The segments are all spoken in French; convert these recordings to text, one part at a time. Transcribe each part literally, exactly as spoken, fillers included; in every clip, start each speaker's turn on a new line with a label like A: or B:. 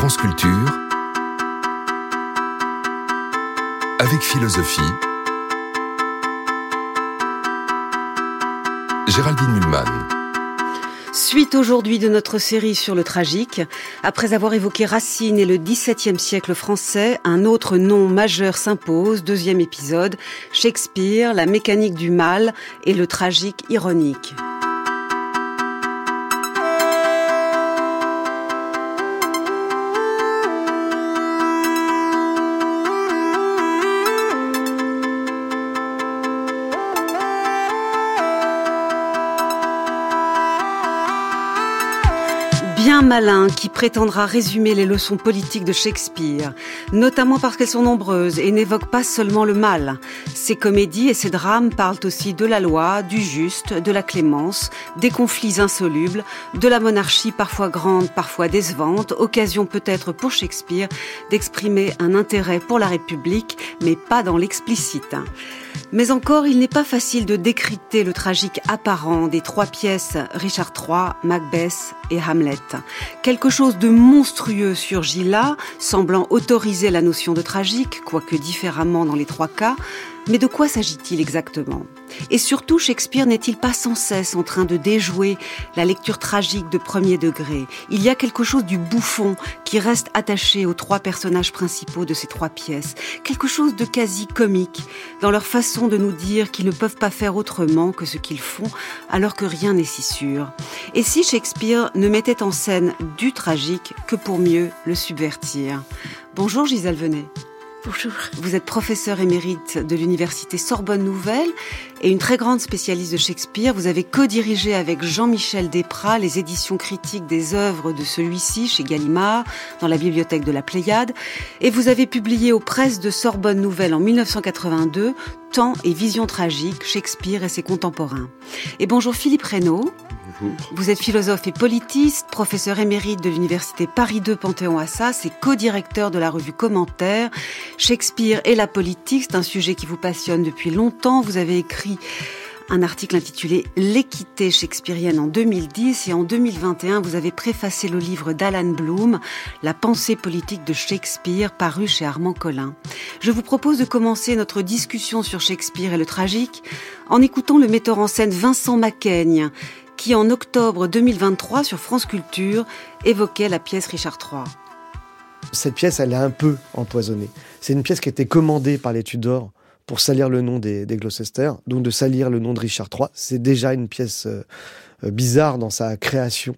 A: France Culture, avec philosophie, Géraldine Mühlmann.
B: Suite aujourd'hui de notre série sur le tragique. Après avoir évoqué Racine et le dix-septième siècle français, un autre nom majeur s'impose, deuxième épisode, Shakespeare, la mécanique du mal et le tragique ironique. Bien malin qui prétendra résumer les leçons politiques de Shakespeare, notamment parce qu'elles sont nombreuses et n'évoquent pas seulement le mal. Ses comédies et ses drames parlent aussi de la loi, du juste, de la clémence, des conflits insolubles, de la monarchie parfois grande, parfois décevante, occasion peut-être pour Shakespeare d'exprimer un intérêt pour la République, mais pas dans l'explicite. Mais encore, il n'est pas facile de décrypter le tragique apparent des trois pièces Richard trois, Macbeth et Hamlet. Quelque chose de monstrueux surgit là, semblant autoriser la notion de tragique, quoique différemment dans les trois cas. Mais de quoi s'agit-il exactement ? Et surtout, Shakespeare n'est-il pas sans cesse en train de déjouer la lecture tragique de premier degré ? Il y a quelque chose du bouffon qui reste attaché aux trois personnages principaux de ces trois pièces, quelque chose de quasi comique dans leur façon de nous dire qu'ils ne peuvent pas faire autrement que ce qu'ils font alors que rien n'est si sûr. Et si Shakespeare ne mettait en scène du tragique que pour mieux le subvertir ? Bonjour Gisèle Venet.
C: Bonjour.
B: Vous êtes professeur émérite de l'université Sorbonne Nouvelle et une très grande spécialiste de Shakespeare. Vous avez co-dirigé avec Jean-Michel Desprats les éditions critiques des œuvres de celui-ci chez Gallimard, dans la bibliothèque de la Pléiade. Et vous avez publié aux presses de Sorbonne Nouvelle en dix-neuf cent quatre-vingt-deux Temps et vision tragique, Shakespeare et ses contemporains. Et bonjour Philippe Reynaud. Vous êtes philosophe et politiste, professeur émérite de l'université Paris deux Panthéon-Assas et co-directeur de la revue Commentaire. Shakespeare et la politique, c'est un sujet qui vous passionne depuis longtemps. Vous avez écrit un article intitulé « L'équité shakespearienne en deux mille dix » et en deux mille vingt et un, vous avez préfacé le livre d'Alan Bloom, « La pensée politique de Shakespeare » paru chez Armand Collin. Je vous propose de commencer notre discussion sur Shakespeare et le tragique en écoutant le metteur en scène Vincent Macaigne, qui en octobre deux mille vingt-trois sur France Culture évoquait la pièce Richard trois.
D: Cette pièce, elle est un peu empoisonnée. C'est une pièce qui a été commandée par les Tudors pour salir le nom des, des Gloucester, donc de salir le nom de Richard trois. C'est déjà une pièce euh, bizarre dans sa création.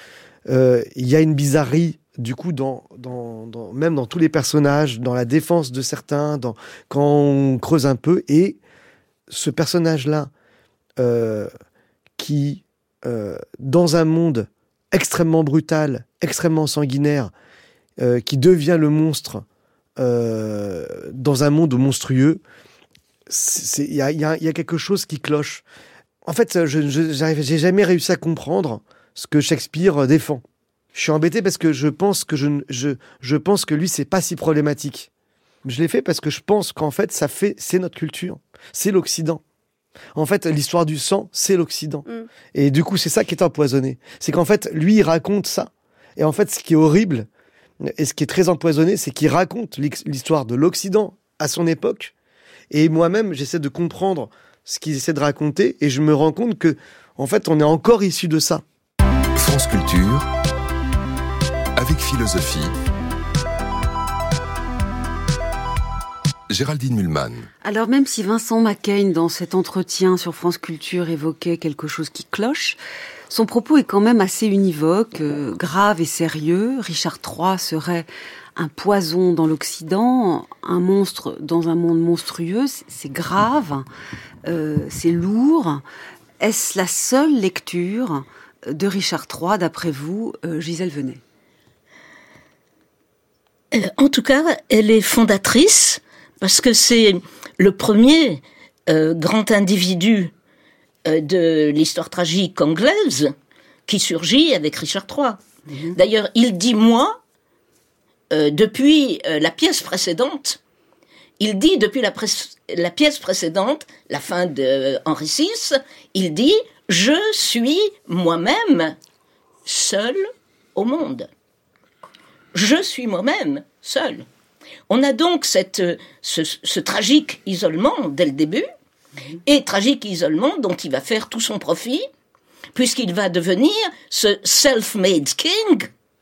D: Euh, il y a une bizarrerie, du coup, dans, dans, dans, même dans tous les personnages, dans la défense de certains, dans, quand on creuse un peu. Et ce personnage-là, euh, qui, euh, dans un monde extrêmement brutal, extrêmement sanguinaire, euh, qui devient le monstre euh, dans un monde monstrueux, il y a, y, a, y a quelque chose qui cloche. En fait, je j'ai jamais réussi à comprendre ce que Shakespeare défend. Je suis embêté parce que je pense que, je, je, je pense que lui, c'est pas si problématique. Je l'ai fait parce que je pense qu'en fait, ça fait, c'est notre culture, c'est l'Occident. En fait, l'histoire du sang, c'est l'Occident. Mm. Et du coup, c'est ça qui est empoisonné. C'est qu'en fait, lui, il raconte ça. Et en fait, ce qui est horrible, et ce qui est très empoisonné, c'est qu'il raconte l'histoire de l'Occident à son époque. Et moi-même, j'essaie de comprendre ce qu'il essaie de raconter, et je me rends compte que, en fait, on est encore issu de ça.
A: France Culture, avec philosophie, Géraldine Mühlmann.
B: Alors même si Vincent Macaigne, dans cet entretien sur France Culture, évoquait quelque chose qui cloche, son propos est quand même assez univoque, euh, grave et sérieux. Richard trois serait un poison dans l'Occident, un monstre dans un monde monstrueux. C'est grave, euh, c'est lourd. Est-ce la seule lecture de Richard trois, d'après vous, euh, Gisèle Venet ?
C: euh, En tout cas, elle est fondatrice, parce que c'est le premier euh, grand individu euh, de l'histoire tragique anglaise qui surgit avec Richard trois. Mmh. D'ailleurs, il dit « moi », euh, depuis euh, la pièce précédente, il dit depuis la, pré- la pièce précédente, la fin de Henri six, il dit « je suis moi-même seul au monde ». je suis moi-même seul. On a donc cette, ce, ce tragique isolement dès le début, et tragique isolement dont il va faire tout son profit, puisqu'il va devenir ce self-made king.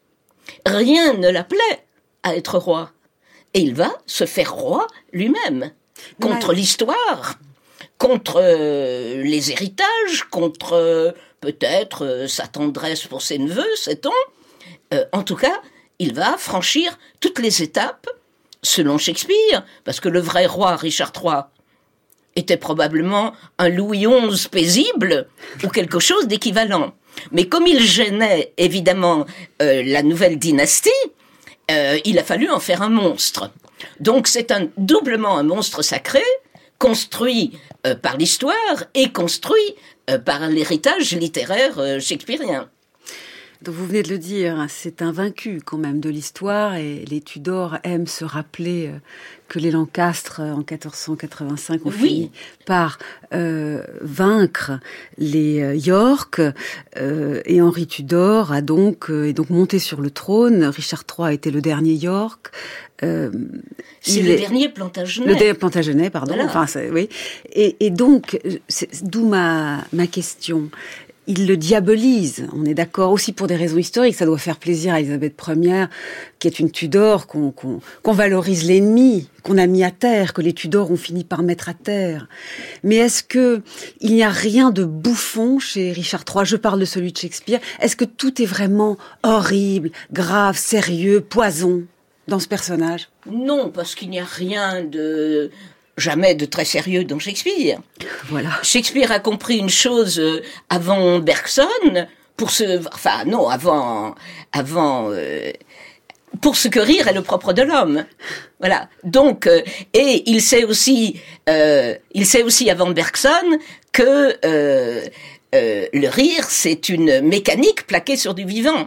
C: Rien ne l'appelait à être roi. Et il va se faire roi lui-même, contre ouais. l'histoire, contre euh, les héritages, contre euh, peut-être euh, sa tendresse pour ses neveux, sait-on. Euh, en tout cas, il va franchir toutes les étapes, selon Shakespeare, parce que le vrai roi, Richard trois, était probablement un Louis onze paisible, ou quelque chose d'équivalent. Mais comme il gênait, évidemment, euh, la nouvelle dynastie, Euh, il a fallu en faire un monstre. Donc c'est un, doublement un monstre sacré, construit euh, par l'histoire et construit euh, par l'héritage littéraire euh, shakespearien.
B: Donc vous venez de le dire, c'est un vaincu quand même de l'histoire, et les Tudors aiment se rappeler euh, que les Lancastres en quatorze cent quatre-vingt-cinq ont oui. fini par euh, vaincre les euh, York, euh, et Henri Tudor a donc euh, est donc monté sur le trône. Richard trois a été le dernier York. Euh,
C: c'est le est... dernier Plantagenet.
B: Le dernier Plantagenet, pardon.
C: Voilà.
B: Enfin, c'est, oui. Et, et donc, c'est, d'où ma ma question. Il le diabolise, on est d'accord, aussi pour des raisons historiques. Ça doit faire plaisir à Élisabeth première, qui est une Tudor, qu'on, qu'on, qu'on valorise l'ennemi, qu'on a mis à terre, que les Tudors ont fini par mettre à terre. Mais est-ce que il n'y a rien de bouffon chez Richard trois ? Je parle de celui de Shakespeare. Est-ce que tout est vraiment horrible, grave, sérieux, poison dans ce personnage ?
C: Non, parce qu'il n'y a rien de... jamais de très sérieux dans Shakespeare.
B: Voilà.
C: Shakespeare a compris une chose euh, avant Bergson, pour se, enfin non, avant, avant, euh, pour ce que rire est le propre de l'homme. Voilà. Donc, euh, et il sait aussi, euh, il sait aussi avant Bergson que euh, euh, le rire c'est une mécanique plaquée sur du vivant,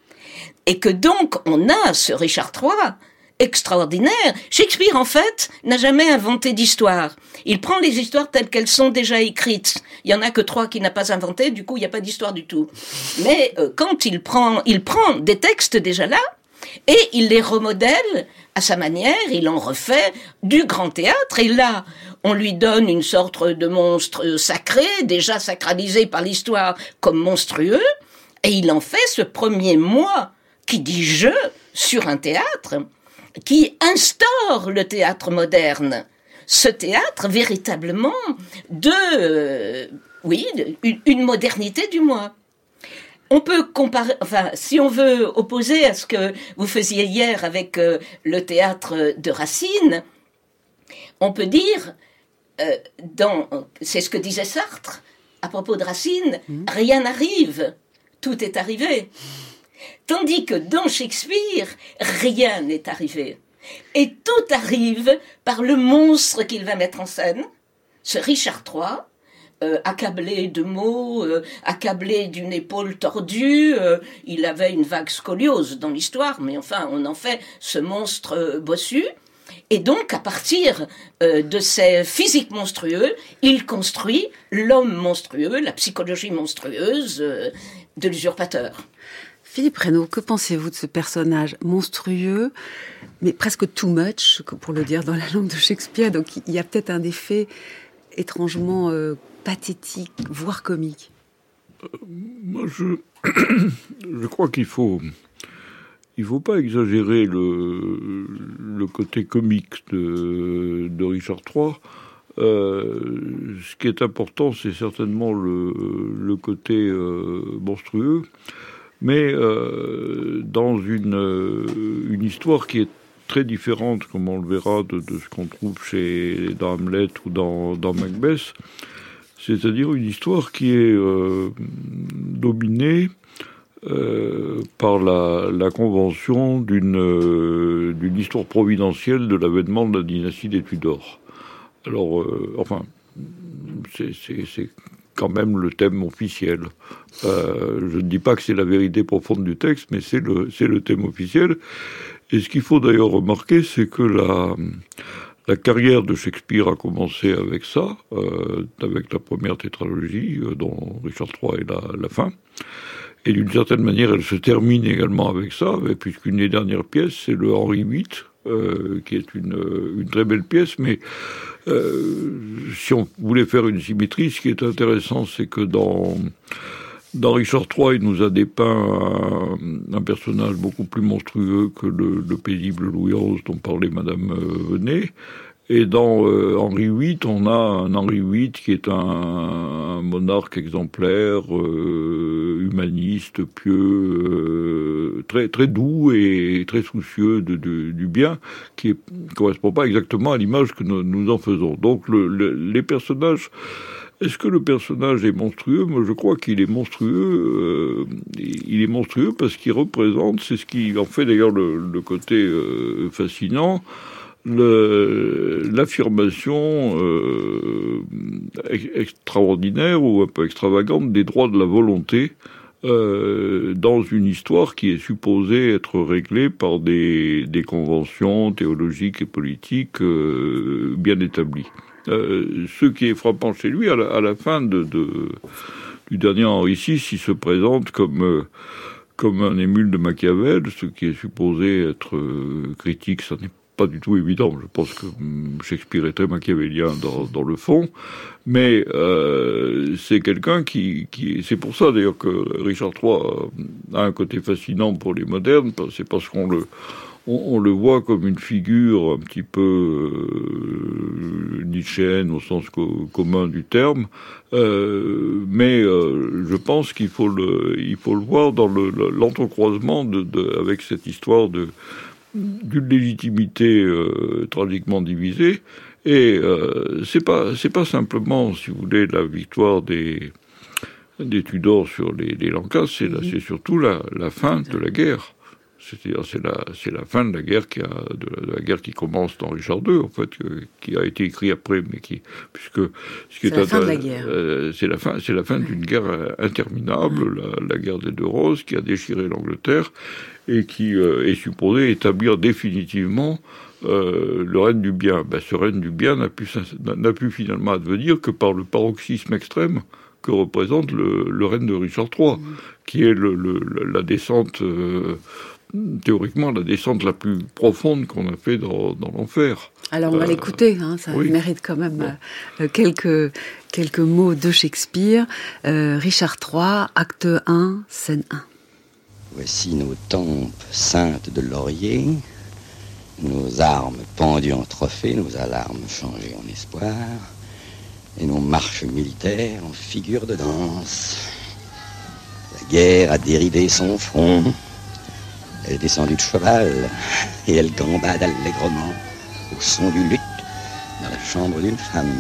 C: et que donc on a ce Richard trois extraordinaire. Shakespeare, en fait, n'a jamais inventé d'histoire. Il prend les histoires telles qu'elles sont déjà écrites. Il y en a que trois qu'il n'a pas inventé, du coup, il n'y a pas d'histoire du tout. Mais euh, quand il prend, il prend des textes déjà là, et il les remodèle à sa manière, il en refait du grand théâtre, et là, on lui donne une sorte de monstre sacré, déjà sacralisé par l'histoire comme monstrueux, et il en fait ce premier moi qui dit « je » sur un théâtre, qui instaure le théâtre moderne. Ce théâtre, véritablement, de, euh, oui, de, une, une modernité du moi. On peut comparer, enfin, si on veut opposer à ce que vous faisiez hier avec euh, le théâtre de Racine, on peut dire, euh, dans, c'est ce que disait Sartre, à propos de Racine, mmh. rien n'arrive, tout est arrivé. Tandis que dans Shakespeare, rien n'est arrivé. Et tout arrive par le monstre qu'il va mettre en scène, ce Richard trois, euh, accablé de mots, euh, accablé d'une épaule tordue. Euh, il avait une vague scoliose dans l'histoire, mais enfin, on en fait ce monstre euh, bossu. Et donc, à partir euh, de ces physiques monstrueux, il construit l'homme monstrueux, la psychologie monstrueuse euh, de l'usurpateur.
B: Philippe Reynaud, que pensez-vous de ce personnage monstrueux, mais presque too much, pour le dire dans la langue de Shakespeare? Donc il y a peut-être un effet étrangement euh, pathétique, voire comique.
E: Euh, moi, je, je crois qu'il faut, il faut pas exagérer le, le côté comique de, de Richard trois. Euh, ce qui est important, c'est certainement le, le côté euh, monstrueux. Mais euh, dans une, euh, une histoire qui est très différente, comme on le verra, de, de ce qu'on trouve chez dans Hamlet ou dans, dans Macbeth, c'est-à-dire une histoire qui est euh, dominée euh, par la, la convention d'une, euh, d'une histoire providentielle de l'avènement de la dynastie des Tudors. Alors, euh, enfin, c'est... c'est, c'est quand même le thème officiel. Euh, je ne dis pas que c'est la vérité profonde du texte, mais c'est le, c'est le thème officiel. Et ce qu'il faut d'ailleurs remarquer, c'est que la, la carrière de Shakespeare a commencé avec ça, euh, avec la première tétralogie, euh, dont Richard trois est la, la fin. Et d'une certaine manière, elle se termine également avec ça, puisqu'une des dernières pièces, c'est le Henri huit, euh, qui est une, une très belle pièce, mais euh, si on voulait faire une symétrie, ce qui est intéressant, c'est que dans, dans Richard trois, il nous a dépeint un, un personnage beaucoup plus monstrueux que le, le paisible Louis onze dont parlait Madame Venet. Et dans euh, Henri huit, on a un Henri huit qui est un, un monarque exemplaire, euh, humaniste, pieux, euh, très très doux et très soucieux de, de, du bien, qui ne correspond pas exactement à l'image que nous, nous en faisons. Donc le, le, les personnages... Est-ce que le personnage est monstrueux ? Moi, je crois qu'il est monstrueux. Euh, il est monstrueux parce qu'il représente, c'est ce qui en fait d'ailleurs le, le côté euh, fascinant, Le, l'affirmation euh, extraordinaire ou un peu extravagante des droits de la volonté euh, dans une histoire qui est supposée être réglée par des, des conventions théologiques et politiques euh, bien établies. Euh, ce qui est frappant chez lui, à la, à la fin de, de, du dernier Henri six, il se présente comme... Euh, comme un émule de Machiavel, ce qui est supposé être euh, critique, ça n'est pas du tout évident. Je pense que Shakespeare est très machiavélien dans, dans le fond, mais euh, c'est quelqu'un qui, qui... C'est pour ça d'ailleurs que Richard trois a un côté fascinant pour les modernes, c'est parce qu'on le... On, on le voit comme une figure un petit peu euh, nietzschéenne au sens co- commun du terme, euh, mais euh, je pense qu'il faut le, il faut le voir dans le, l'entrecroisement de, de, avec cette histoire de, d'une légitimité euh, tragiquement divisée. Et euh, c'est pas, c'est pas simplement, si vous voulez, la victoire des, des Tudors sur les, les Lancas, c'est, la, c'est surtout la, la fin de la guerre. C'est-à-dire, c'est la, c'est la fin de la guerre qui a, de la, de la guerre qui commence dans Richard deux, en fait, euh, qui a été écrit après, mais qui, puisque, ce qui
B: c'est
E: est
B: la
E: un,
B: fin de la guerre.
E: Euh, c'est la fin, c'est la fin ouais. d'une guerre interminable, ouais. la, la guerre des Deux Roses, qui a déchiré l'Angleterre, et qui euh, est supposée établir définitivement euh, le règne du bien. Ben, ce règne du bien n'a pu, n'a pu finalement advenir que par le paroxysme extrême que représente le, le règne de Richard trois, mmh. qui est le, le, la descente, euh, théoriquement, la descente la plus profonde qu'on a fait dans, dans l'enfer.
B: Alors on va euh, l'écouter, hein, ça oui. mérite quand même bon. euh, quelques, quelques mots de Shakespeare. Euh, Richard trois, acte un, scène un.
F: Voici nos tempes ceintes de laurier, nos armes pendues en trophée, nos alarmes changées en espoir, et nos marches militaires en figure de danse. La guerre a déridé son front, elle est descendue de cheval, et elle gambade allègrement au son du luth dans la chambre d'une femme.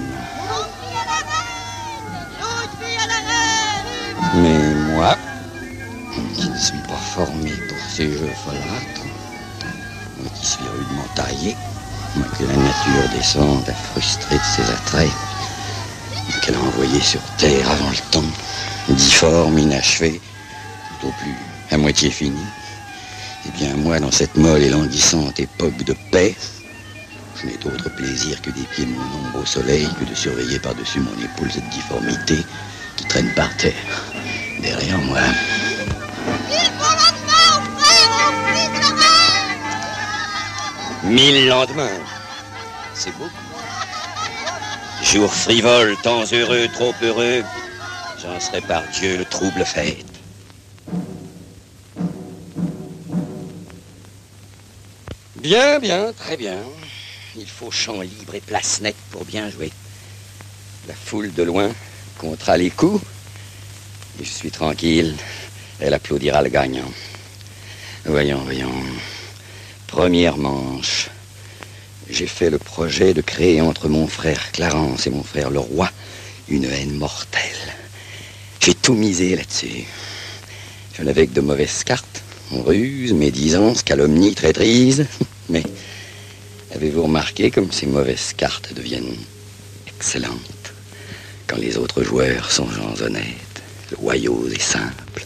F: Mais moi, qui ne suis pas formé pour ces jeux folâtres, moi qui suis rudement taillé, moi que la nature descende à frustrer de ses attraits, qu'elle a envoyé sur terre avant le temps, difforme, inachevé, tout au plus à moitié fini. Eh bien, moi, dans cette molle et languissante époque de paix, je n'ai d'autre plaisir que d'épier mon ombre au soleil que de surveiller par-dessus mon épaule cette difformité qui traîne par terre, derrière moi. Mille lendemains, c'est beaucoup. Jour frivole, temps heureux, trop heureux, j'en serai par Dieu le trouble fête. Bien, bien, très bien. Il faut champ libre et place nette pour bien jouer. La foule de loin comptera les coups, et je suis tranquille, elle applaudira le gagnant. Voyons, voyons. Première manche. J'ai fait le projet de créer entre mon frère Clarence et mon frère le roi une haine mortelle. J'ai tout misé là-dessus. Je n'avais que de mauvaises cartes, ruses, médisances, calomnies, traîtrises. Mais avez-vous remarqué comme ces mauvaises cartes deviennent excellentes quand les autres joueurs sont gens honnêtes, loyaux et simples?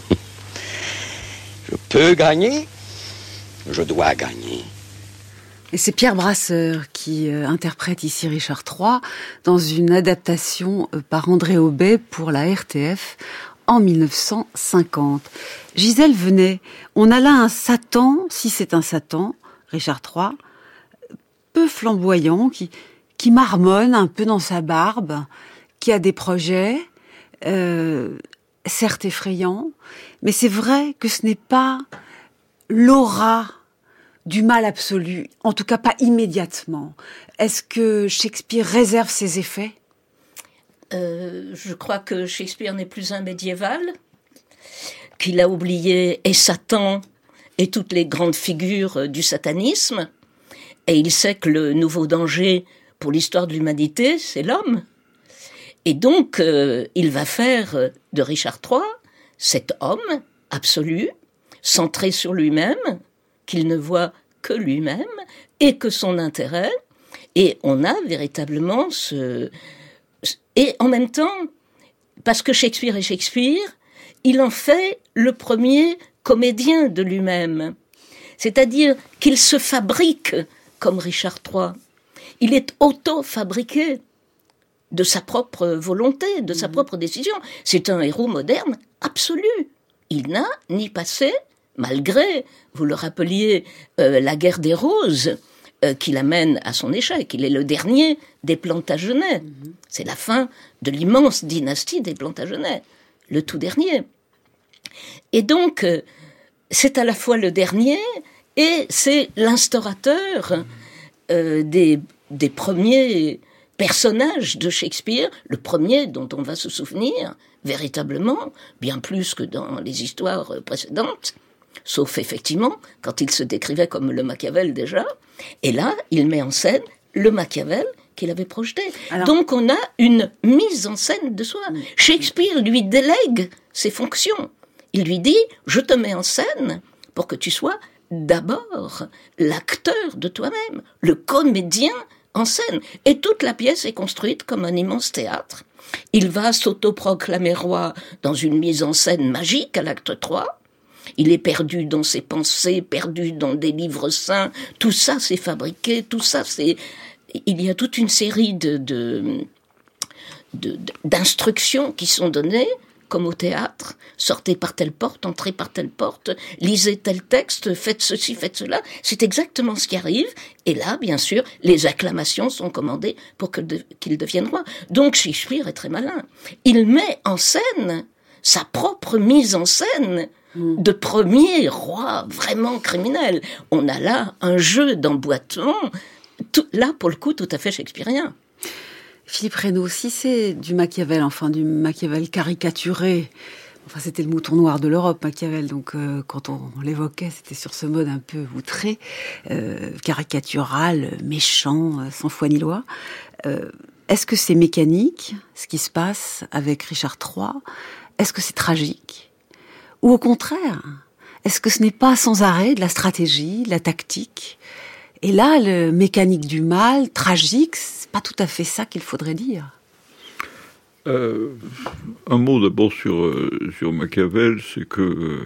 F: Je peux gagner, je dois gagner.
B: Et c'est Pierre Brasseur qui euh, interprète ici Richard trois dans une adaptation euh, par André Aubet pour la R T F en mille neuf cent cinquante. Gisèle Venet, on a là un Satan, si c'est un Satan, Richard trois, peu flamboyant, qui, qui marmonne un peu dans sa barbe, qui a des projets, euh, certes effrayants, mais c'est vrai que ce n'est pas l'aura du mal absolu, en tout cas pas immédiatement. Est-ce que Shakespeare réserve ses effets ?
C: euh, Je crois que Shakespeare n'est plus un médiéval, qu'il a oublié et Satan et toutes les grandes figures du satanisme, et il sait que le nouveau danger pour l'histoire de l'humanité, c'est l'homme. Et donc, euh, il va faire de Richard trois cet homme absolu, centré sur lui-même, qu'il ne voit que lui-même et que son intérêt. Et on a véritablement ce... Et en même temps, parce que Shakespeare est Shakespeare, il en fait le premier comédien de lui-même. C'est-à-dire qu'il se fabrique comme Richard trois. Il est auto-fabriqué de sa propre volonté, de sa propre décision. C'est un héros moderne absolu. Il n'a ni passé, malgré, vous le rappeliez, euh, la guerre des Roses, euh, qui l'amène à son échec. Il est le dernier des Plantagenets. Mm-hmm. C'est la fin de l'immense dynastie des Plantagenets, le tout dernier. Et donc, euh, c'est à la fois le dernier et c'est l'instaurateur euh, des, des premiers personnages de Shakespeare, le premier dont on va se souvenir, véritablement, bien plus que dans les histoires précédentes, sauf effectivement quand il se décrivait comme le Machiavel déjà, et là, il met en scène le Machiavel qu'il avait projeté. Alors, donc on a une mise en scène de soi. Shakespeare lui délègue ses fonctions. Il lui dit, je te mets en scène pour que tu sois d'abord l'acteur de toi-même, le comédien en scène. Et toute la pièce est construite comme un immense théâtre. Il va s'autoproclamer roi dans une mise en scène magique à l'acte trois. Il est perdu dans ses pensées, perdu dans des livres saints. Tout ça, c'est fabriqué. Tout ça, c'est... Il y a toute une série de, de, de, d'instructions qui sont données, comme au théâtre. Sortez par telle porte, entrez par telle porte, lisez tel texte, faites ceci, faites cela. C'est exactement ce qui arrive. Et là, bien sûr, les acclamations sont commandées pour que de, qu'il devienne roi. Donc Shakespeare est très malin. Il met en scène sa propre mise en scène de premier roi vraiment criminel. On a là un jeu d'emboîtement, tout, là, pour le coup, tout à fait shakespearien.
B: Philippe Reynaud, si c'est du Machiavel, enfin du Machiavel caricaturé, enfin c'était le mouton noir de l'Europe, Machiavel, donc euh, quand on, on l'évoquait, c'était sur ce mode un peu outré, euh, caricatural, méchant, euh, sans foi ni loi. Euh, est-ce que c'est mécanique, ce qui se passe avec Richard trois ? Est-ce que c'est tragique ? Ou au contraire, est-ce que ce n'est pas sans arrêt de la stratégie, de la tactique ? Et là, le mécanique du mal, tragique, c'est pas tout à fait ça qu'il faudrait dire.
E: Euh, un mot d'abord sur, euh, sur Machiavel, c'est que euh,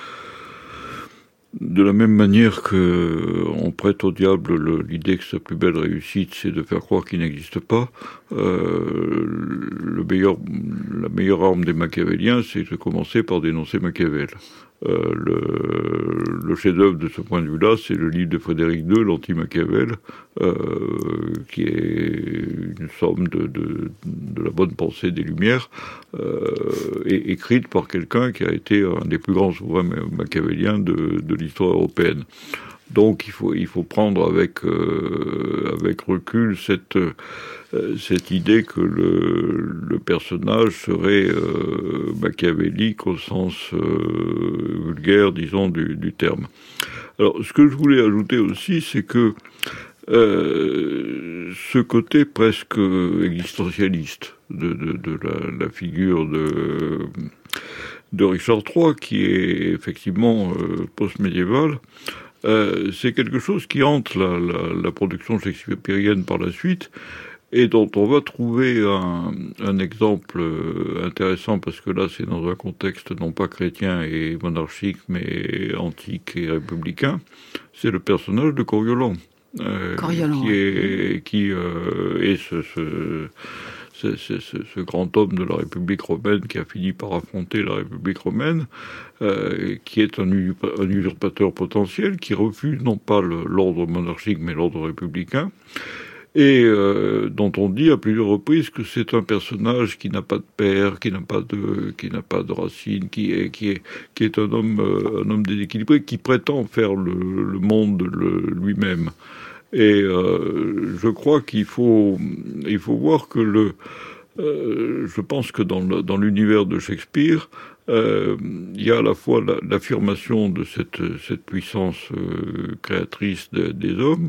E: de la même manière qu'on prête au diable le, l'idée que sa plus belle réussite, c'est de faire croire qu'il n'existe pas, euh, le meilleur, la meilleure arme des machiavéliens, c'est de commencer par dénoncer Machiavel. Euh, le, le chef-d'œuvre de ce point de vue-là, c'est le livre de Frédéric deux, l'anti-Machiavel, euh, qui est une somme de, de, de la bonne pensée des Lumières, euh, et écrite par quelqu'un qui a été un des plus grands souverains machiavéliens de, de l'histoire européenne. Donc il faut, il faut prendre avec, euh, avec recul cette, euh, cette idée que le, le personnage serait euh, machiavélique au sens euh, vulgaire, disons, du, du terme. Alors ce que je voulais ajouter aussi, c'est que euh, ce côté presque existentialiste de, de, de la, la figure de, de Richard trois, qui est effectivement euh, post-médiéval, Euh, c'est quelque chose qui hante la, la, la production shakespearienne par la suite, et dont on va trouver un, un exemple intéressant, parce que là c'est dans un contexte non pas chrétien et monarchique, mais antique et républicain. C'est le personnage de Coriolan, euh,
B: Coriolan
E: qui est, qui, euh, est ce, ce, c'est, c'est, c'est ce grand homme de la République romaine qui a fini par affronter la République romaine, euh, qui est un, un usurpateur potentiel, qui refuse non pas le, l'ordre monarchique mais l'ordre républicain, et euh, dont on dit à plusieurs reprises que c'est un personnage qui n'a pas de père, qui n'a pas de, qui n'a pas de racines, qui est, qui est, qui est un homme, euh, un homme déséquilibré, qui prétend faire le, le monde le, lui-même. Et euh, je crois qu'il faut, il faut voir que le, euh, je pense que dans, le, dans l'univers de Shakespeare, euh, il y a à la fois la, l'affirmation de cette, cette puissance euh, créatrice de, des hommes,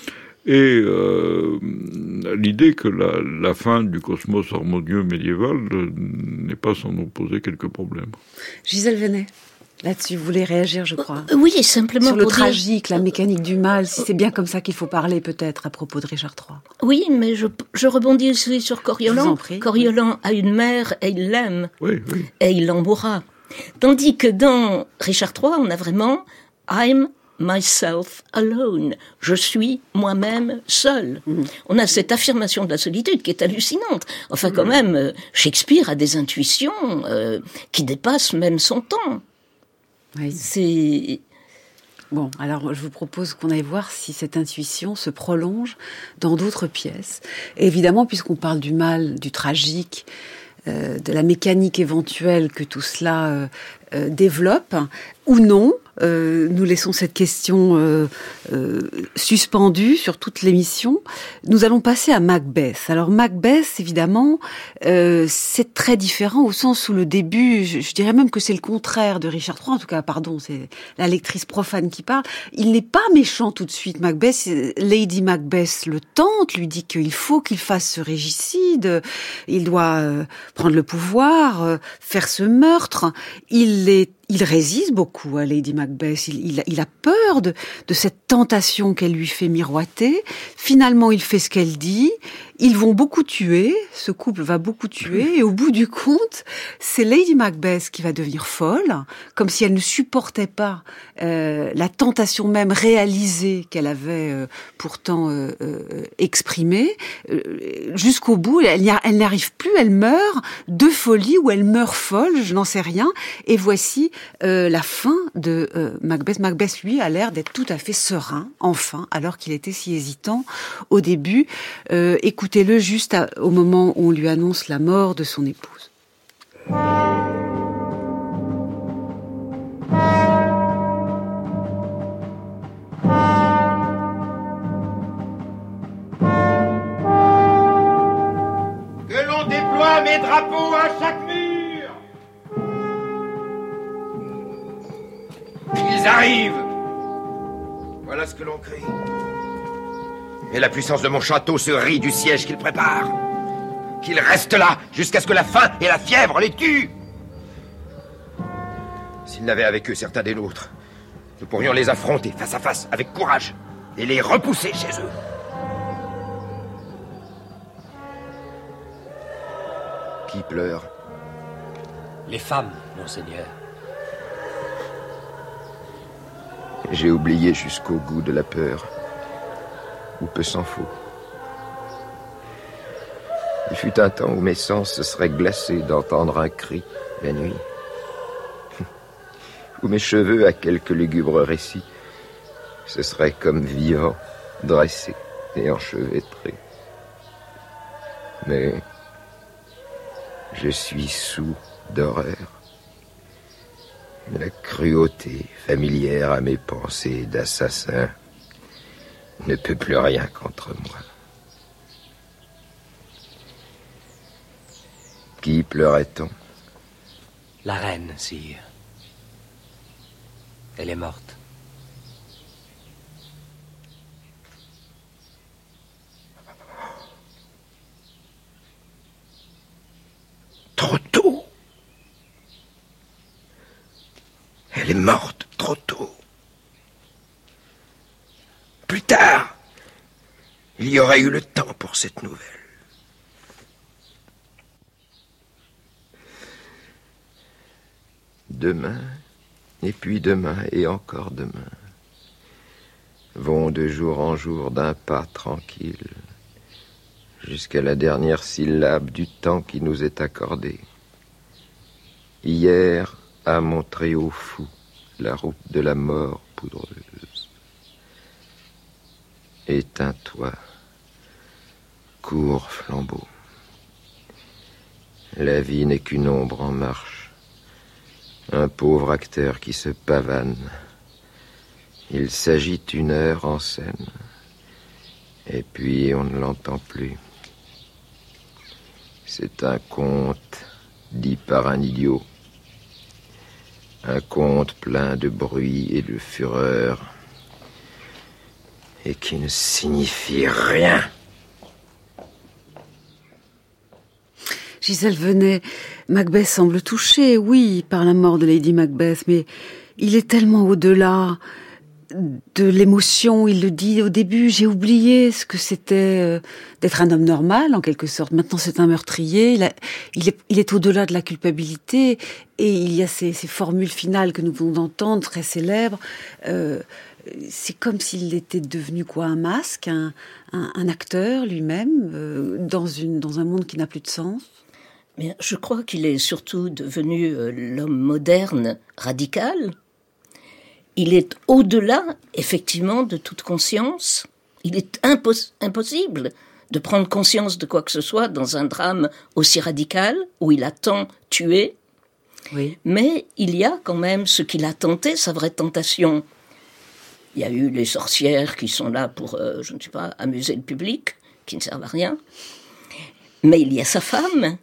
E: et euh, l'idée que la, la fin du cosmos harmonieux médiéval euh, n'est pas sans nous poser quelques problèmes.
B: Gisèle Venet, là-dessus, vous voulez réagir, je crois.
C: Euh, oui, simplement
B: sur le
C: pour
B: tragique,
C: dire...
B: la mécanique du mal, si c'est bien comme ça qu'il faut parler, peut-être, à propos de Richard trois.
C: Oui, mais je, je rebondis aussi sur Coriolan. Coriolan a une mère et il l'aime.
E: Oui, oui.
C: Et il l'en mourra. Tandis que dans Richard trois, on a vraiment « I'm myself alone ». Je suis moi-même seul. Mmh. On a cette affirmation de la solitude qui est hallucinante. Enfin, quand mmh. même, Shakespeare a des intuitions euh, qui dépassent même son temps.
B: Oui.
C: C'est...
B: Bon, alors je vous propose qu'on aille voir si cette intuition se prolonge dans d'autres pièces. Et évidemment, puisqu'on parle du mal, du tragique, euh, de la mécanique éventuelle que tout cela euh, euh, développe, ou non, euh, nous laissons cette question euh, euh, suspendue sur toute l'émission. Nous allons passer à Macbeth. Alors Macbeth, évidemment, euh, c'est très différent au sens où le début, je, je dirais même que c'est le contraire de Richard trois, en tout cas, pardon, c'est la lectrice profane qui parle. Il n'est pas méchant tout de suite, Macbeth. Lady Macbeth le tente, lui dit qu'il faut qu'il fasse ce régicide, il doit euh, prendre le pouvoir, euh, faire ce meurtre. Il est Il résiste beaucoup à Lady Macbeth, il, il, il a peur de, de cette tentation qu'elle lui fait miroiter. Finalement, il fait ce qu'elle dit. Ils vont beaucoup tuer, ce couple va beaucoup tuer, et au bout du compte, c'est Lady Macbeth qui va devenir folle, comme si elle ne supportait pas euh, la tentation même réalisée qu'elle avait euh, pourtant euh, euh, exprimée. Euh, jusqu'au bout, elle, n'y a, elle n'arrive plus, elle meurt de folie ou elle meurt folle, je n'en sais rien. Et voici euh, la fin de euh, Macbeth. Macbeth, lui, a l'air d'être tout à fait serein, enfin, alors qu'il était si hésitant au début. Euh, Écoutez-le juste à, au moment où on lui annonce la mort de son épouse.
G: Que l'on déploie mes drapeaux à chaque mur. Ils arrivent. Voilà ce que l'on crie. Et la puissance de mon château se rit du siège qu'il prépare. Qu'ils restent là jusqu'à ce que la faim et la fièvre les tuent. S'ils n'avaient avec eux certains des nôtres, nous pourrions les affronter face à face avec courage et les repousser chez eux. Qui pleure?
H: Les femmes, monseigneur.
G: J'ai oublié jusqu'au goût de la peur. Ou peu s'en faut. Il fut un temps où mes sens se seraient glacés d'entendre un cri la nuit. Où mes cheveux, à quelque lugubre récit, se seraient comme vivants, dressés et enchevêtrés. Mais je suis saoul d'horreur. La cruauté familière à mes pensées d'assassin ne peut plus rien contre moi. Qui pleurait-on?
H: La reine, sire. Elle est morte.
G: Trop tôt. Elle est morte trop tôt. Plus tard, il y aurait eu le temps pour cette nouvelle. Demain, et puis demain, et encore demain, vont de jour en jour d'un pas tranquille, jusqu'à la dernière syllabe du temps qui nous est accordé. Hier a montré au fou la route de la mort poudreuse. Éteins-toi, cours flambeau. La vie n'est qu'une ombre en marche, un pauvre acteur qui se pavane. Il s'agite une heure en scène, et puis on ne l'entend plus. C'est un conte dit par un idiot, un conte plein de bruit et de fureur, et qui ne signifie rien.
B: Gisèle Venet, Macbeth semble touché, oui, par la mort de Lady Macbeth, mais il est tellement au-delà de l'émotion. Il le dit au début, j'ai oublié ce que c'était euh, d'être un homme normal, en quelque sorte. Maintenant, c'est un meurtrier. Il, a, il, est, il est au-delà de la culpabilité. Et il y a ces, ces formules finales que nous venons d'entendre, très célèbres. Euh, c'est comme s'il était devenu quoi, un masque, un, un, un acteur lui-même, euh, dans, une, dans un monde qui n'a plus de sens.
C: Mais je crois qu'il est surtout devenu euh, l'homme moderne, radical. Il est au-delà, effectivement, de toute conscience. Il est impos- impossible de prendre conscience de quoi que ce soit dans un drame aussi radical, où il a tant tué.
B: Oui.
C: Mais il y a quand même ce qu'il a tenté, sa vraie tentation. Il y a eu les sorcières qui sont là pour, euh, je ne sais pas, amuser le public, qui ne servent à rien. Mais il y a sa femme,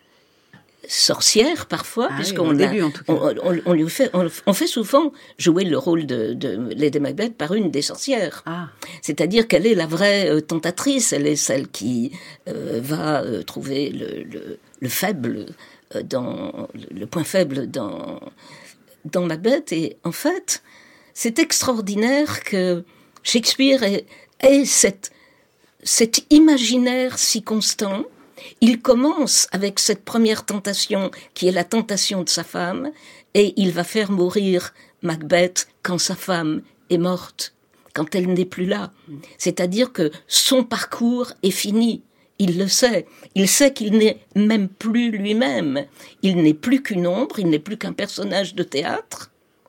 C: sorcière parfois,
B: ah
C: puisqu'on
B: oui, au
C: a,
B: début, en tout cas.
C: on, on, on lui fait, on, on fait souvent jouer le rôle de, de Lady Macbeth par une des sorcières.
B: Ah.
C: C'est-à-dire qu'elle est la vraie euh, tentatrice, elle est celle qui euh, va euh, trouver le, le, le faible, euh, dans, le point faible dans, dans Macbeth. Et en fait, c'est extraordinaire que Shakespeare ait, ait cette, cet imaginaire si constant. Il commence avec cette première tentation, qui est la tentation de sa femme, et il va faire mourir Macbeth quand sa femme est morte, quand elle n'est plus là. C'est-à-dire que son parcours est fini. Il le sait. Il sait qu'il n'est même plus lui-même. Il n'est plus qu'une ombre, il n'est plus qu'un personnage de théâtre,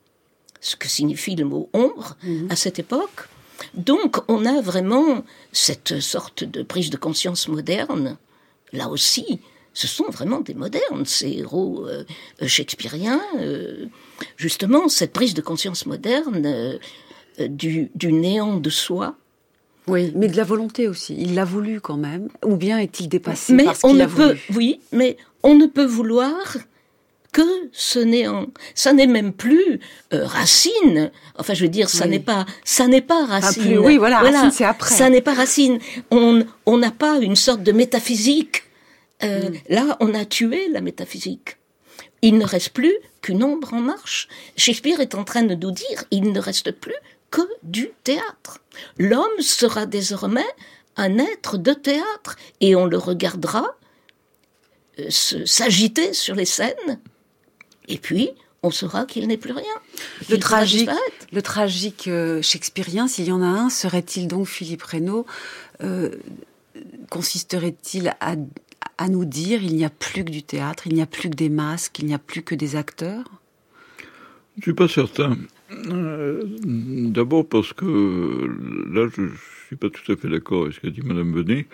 C: ce que signifie le mot ombre mmh. à cette époque. Donc on a vraiment cette sorte de prise de conscience moderne. Là aussi, ce sont vraiment des modernes, ces héros euh, shakespeariens. Euh, justement, cette prise de conscience moderne euh, euh, du, du néant de soi.
B: Oui, mais de la volonté aussi. Il l'a voulu quand même. Ou bien est-il dépassé
C: mais
B: parce
C: on
B: qu'il
C: ne
B: l'a
C: peut,
B: voulu.
C: Oui, mais on ne peut vouloir que ce néant. Ça n'est même plus euh, Racine. Enfin, je veux dire, ça
B: oui.
C: n'est pas, ça n'est pas Racine.
B: Plus, oui, voilà, voilà, Racine, c'est après.
C: Ça n'est pas Racine. On, on n'a pas une sorte de métaphysique. Euh, mm. Là, on a tué la métaphysique. Il ne reste plus qu'une ombre en marche. Shakespeare est en train de nous dire, il ne reste plus que du théâtre. L'homme sera désormais un être de théâtre, et on le regardera euh, se, s'agiter sur les scènes, et puis on saura qu'il n'est plus rien.
B: Le tragique, le tragique euh, shakespearien, s'il y en a un, serait-il donc Philippe Reynaud, euh, consisterait-il à à nous dire il n'y a plus que du théâtre, il n'y a plus que des masques, il n'y a plus que des acteurs?
E: Je ne suis pas certain. Euh, d'abord parce que là, je ne suis pas tout à fait d'accord avec ce qu'a dit Madame Venet.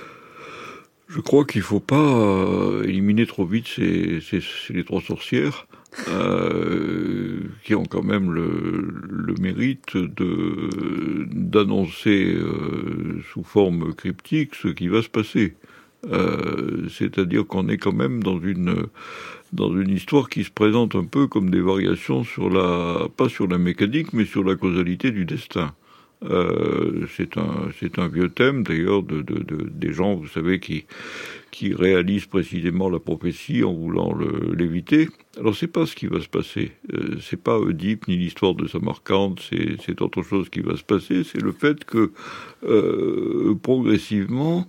E: Je crois qu'il ne faut pas éliminer trop vite ces, ces, ces les trois sorcières, euh, qui ont quand même le, le mérite de, d'annoncer euh, sous forme cryptique ce qui va se passer. Euh, c'est-à-dire qu'on est quand même dans une dans une histoire qui se présente un peu comme des variations sur la pas sur la mécanique mais sur la causalité du destin. Euh, c'est un c'est un vieux thème d'ailleurs de, de, de des gens, vous savez, qui qui réalisent précisément la prophétie en voulant le, l'éviter. Alors c'est pas ce qui va se passer. Euh, c'est pas Oedipe ni l'histoire de Samarcande. C'est c'est autre chose qui va se passer. C'est le fait que euh, progressivement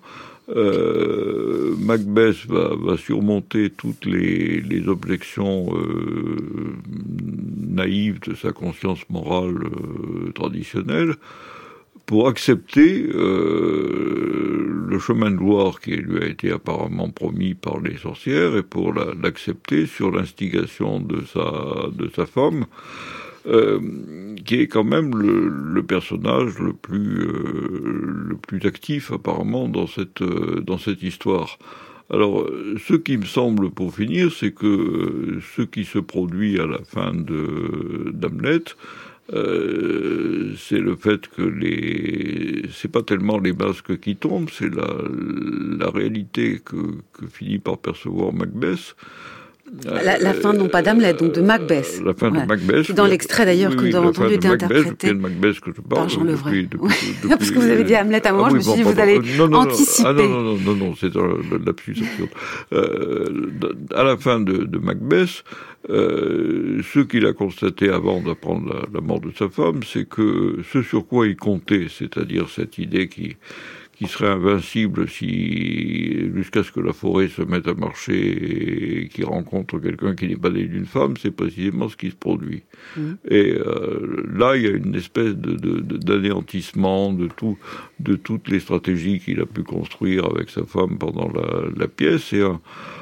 E: Euh, Macbeth va, va surmonter toutes les, les objections euh, naïves de sa conscience morale euh, traditionnelle pour accepter euh, le chemin de gloire qui lui a été apparemment promis par les sorcières et pour la, l'accepter sur l'instigation de sa, de sa femme, euh, qui est quand même le, le personnage le plus, euh, le plus actif apparemment dans cette, euh, dans cette histoire. Alors, ce qui me semble, pour finir, c'est que ce qui se produit à la fin de d'Hamlet, euh, c'est le fait que les, c'est pas tellement les masques qui tombent, c'est la, la réalité que, que finit par percevoir Macbeth.
B: La, la fin, non pas d'Hamlet, donc de Macbeth.
E: La fin
B: ouais.
E: de Macbeth.
B: Qui, dans l'extrait d'ailleurs
E: oui,
B: que
E: oui,
B: nous avons entendu, était interprété
E: de Macbeth que je parle,
B: par Jean Levray.
E: Depuis, depuis, depuis,
B: Parce que vous avez dit Hamlet à un moment,
E: ah,
B: je
E: oui,
B: me suis
E: bon,
B: dit,
E: pardon,
B: vous allez
E: non, non,
B: anticiper.
E: Ah, non, non, non, non, non, c'est un lapsus absurde. Euh, à la fin de, de Macbeth, euh, ce qu'il a constaté avant d'apprendre la, la mort de sa femme, c'est que ce sur quoi il comptait, c'est-à-dire cette idée qui... qui serait invincible si, jusqu'à ce que la forêt se mette à marcher et qu'il rencontre quelqu'un qui n'est pas né d'une femme, c'est précisément ce qui se produit. Mmh. Et euh, là, il y a une espèce de, de, de, d'anéantissement de, tout, de toutes les stratégies qu'il a pu construire avec sa femme pendant la, la pièce, et un,